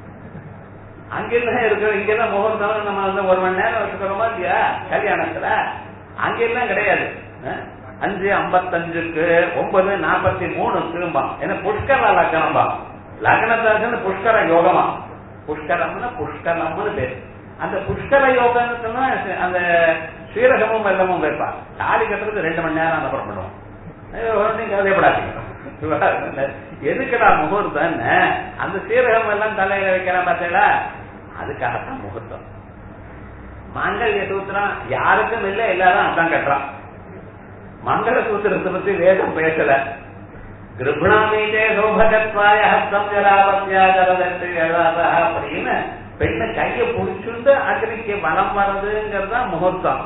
S1: அங்கெல்லாம் இருக்கிற இங்கெல்லாம் முகூர்த்தம் நம்ம வந்து ஒரு மணி நேரம் வச்சுக்கிறோமா இல்லையா கல்யாணத்துல? அங்கெல்லாம் கிடையாது. அஞ்சு ஐம்பத்தஞ்சுக்கு ஒன்பது நாற்பத்தி மூணுக்கும்பா. ஏன்னா புஷ்கர லக்னம்பா. லக்னத்தாக்கு புஷ்கர யோகமா. புஷ்கரம்னா புஷ்கரம்னு பேரு. அந்த புஷ்கர யோகம்னு சொன்னா அந்த ஸ்ரீரகமும் வெள்ளமும் வைப்பான். தாலி கட்டுறதுக்கு ரெண்டு மணி நேரம் அந்த புறப்படுவோம். கவலைப்படாதீங்க. எதுக்குடா முகூர்த்தம்? அந்த சீரகம் எல்லாம் தலையில வைக்கிறான் பார்த்தீங்களா, அதுக்காகத்தான் முகூர்த்தம். மாங்கல்ய சூத்திரம் யாருக்கும் இல்லை, எல்லாரும் அதான் கட்டுறான். மங்கள சூத்திரத்தை பத்தி வேதம் பேசல. கிருபணாமீதே சோபகத்வாய ஹஸ்தம் ஜலாபத்யாகரதா அப்படின்னு பெண்ணை கையை புடிச்சுட்டு அக்னிக்கு வளம் வர்றதுங்கிறதா முகூர்த்தம்.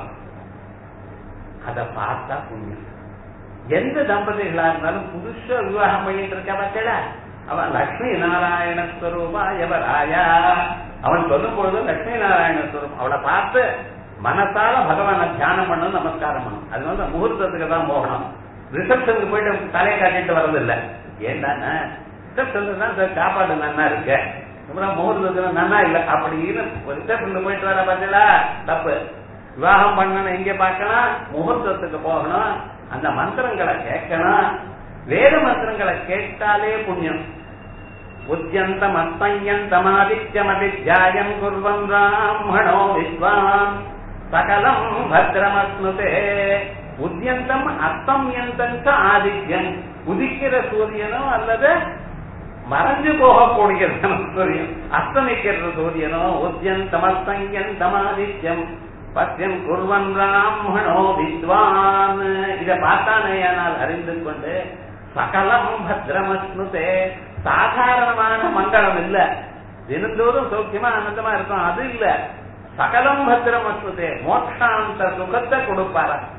S1: அதை பார்த்தா புண்ணியம். எந்த தம்பதிகளா இருந்தாலும் புதுசா விவாகம் பண்ணிட்டு இருக்க பார்த்தல, அவன் லட்சுமி நாராயண ஸ்வரூபா எவராயா. அவன் சொல்லும் பொழுது லட்சுமி நாராயண ஸ்வரூபம். அவளை பார்த்து மனசால பகவான தியானம் பண்ணணும், நமஸ்காரம் பண்ணணும். அது வந்து முகூர்த்தத்துக்கு தான் போகணும். ரிசப்ஷனுக்கு போயிட்டு தலையை காட்டிட்டு வர்றதில்லை. ஏன்னா ரிசப்ஷனுக்கு தான் சாப்பாடு நன்னா இருக்கு, முகூர்த்தத்துல நன்னா இல்லை அப்படின்னு ரிசப்ஷனுக்கு போயிட்டு வர பார்த்தீங்களா தப்பு. விவாகம் பண்ணணும் எங்க பார்க்கணும்? முகூர்த்தத்துக்கு போகணும். அந்த மந்திரங்களை கேட்கணும். வேத மந்திரங்களை கேட்டாலே புண்ணியம். உத்யந்தம் அஸ்தயந்தமாதித்யமதித்யாயம் குர்வன் பிராமணோ வித்வான் சகலம் பத்ரமஸ்னுதே. உத்யந்தம் அஸ்தம்யந்தம் ஆதித்யம், உதிக்கிற சூரியனோ அல்லது மறைஞ்சு போகக்கூடிய சூரியன், அஸ்தமிக்கிற சூரியனோ. உத்யந்தம் அஸ்தயந்தமாதித்யம் பத்யம் குர்வன் பிராமணோ வித்வான். இதை பார்த்தானேயானால் அறிந்து கொண்டு சகலம் பத்ரமஸ்னுதே. சாதாரணமான மங்களம் இல்ல, தினந்தோறும் சௌக்கியமா ஆனந்தமா இருக்கும், அது இல்ல. சகலம் பத்ரமஸ்னுதே, மோட்சாந்த சுகத்தை கொடுப்பார.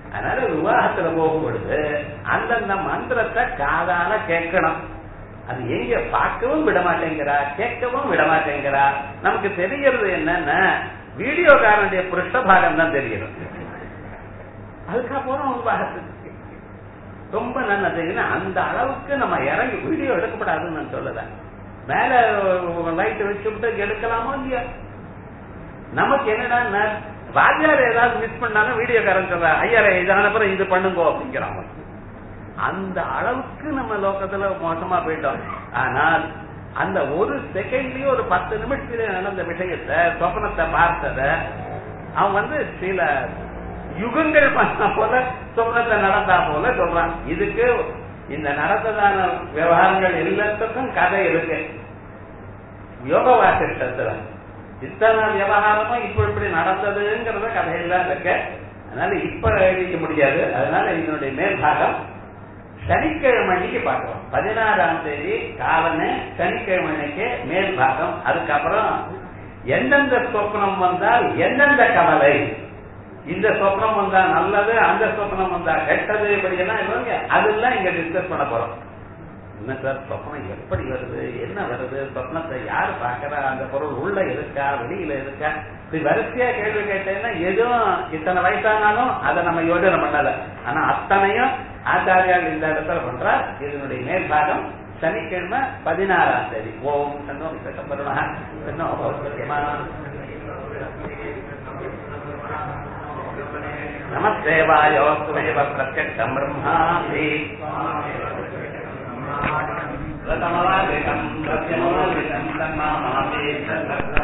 S1: அதனால விவாகத்துல போகும் பொழுது அந்தந்த மந்திரத்தை காதால கேட்கணும். அது எங்க பார்க்கவும் விட மாட்டேங்கிறா, கேட்கவும் விட மாட்டேங்கிறா. நமக்கு தெரிகிறது என்னன்னா வீடியோக்காரனுடைய பிருஷ்டபாகம் தான் தெரியும். அதுக்கப்புறம் விவாகத்துக்கு ரொம்ப நல்லது. அந்த அளவுக்கு நம்ம இறங்கி வீடியோ எடுக்கப்படாதுன்னு நான் சொல்லல. மேல லைட் வச்சுட்டு எடுக்கலாமோ இல்லையா? நமக்கு என்னடா வாத்தியார் ஏதாவது மிஸ் பண்ணாலும் வீடியோக்காரன் சொல்ற ஐயாரே இதான பிறகு இது பண்ணுங்கோ அப்படிங்கிறாங்க. அந்த அளவுக்கு நம்ம லோகத்துல மோசமா போயிட்டோம். ஆனால் அந்த ஒரு செகண்ட்லயும் ஒரு பத்து நிமிஷத்துல நடந்த விஷயத்த சொப்பனத்தை பார்த்தத அவன் வந்து சில யுகங்கள் பண்ண போல சொப்பனத்தை நடந்தா போல சொல்றான். இதுக்கு இந்த நடத்ததான விவகாரங்கள் எல்லாத்துக்கும் கதை இருக்கு. யோக வாசிஷ்டத்துல இத்தனை விவகாரமும் இப்ப இப்படி நடந்ததுங்கிறத கதையெல்லாம் இருக்கு. அதனால இப்ப எழுதிக்க முடியாது. அதனால இதனுடைய மேல்பாகம் சனிக்கிழமைக்கு பார்க்கிறோம். பதினாறாம் தேதி காலமே சனிக்கிழமைக்கு மேல் பாகம். அதுக்கப்புறம் எந்தெந்த சொப்னம் வந்தால் எந்தெந்த கவலை, இந்த சொப்னம் வந்தா நல்லது, அந்த சொப்னம் வந்தா கெட்டது, இப்படியெல்லாம் இல்லைங்க. அதெல்லாம் இங்க டிஸ்கஸ் பண்ண போறோம். என்ன சார் சொப்னம் எப்படி வருது, என்ன வருது, சொப்னத்தை யாரு பாக்குறா, அந்த பொருள் உள்ள இருக்கா வெளியில இருக்கா, இப்படி வரிசையா கேள்வி கேட்டேன்னா எதுவும் இத்தனை வயசானாலும் அதை நம்ம யோஜனை பண்ணல. ஆனா அத்தனையும் ஆச்சாரியால் இந்த இடத்துல பண்றார். இதனுடைய மேற்பாகம் சனிக்கிழமை பதினாறாம் தேதி. ஓம் சன்னோ விசேஷமா நமஸ்தேவாயோஸ்துமேவ பிரத்யக்ஷம் பிரம்மாஸ்மி பிரதமவாதிகம் பிரத்யமவாதிகம் தன்மாமாமி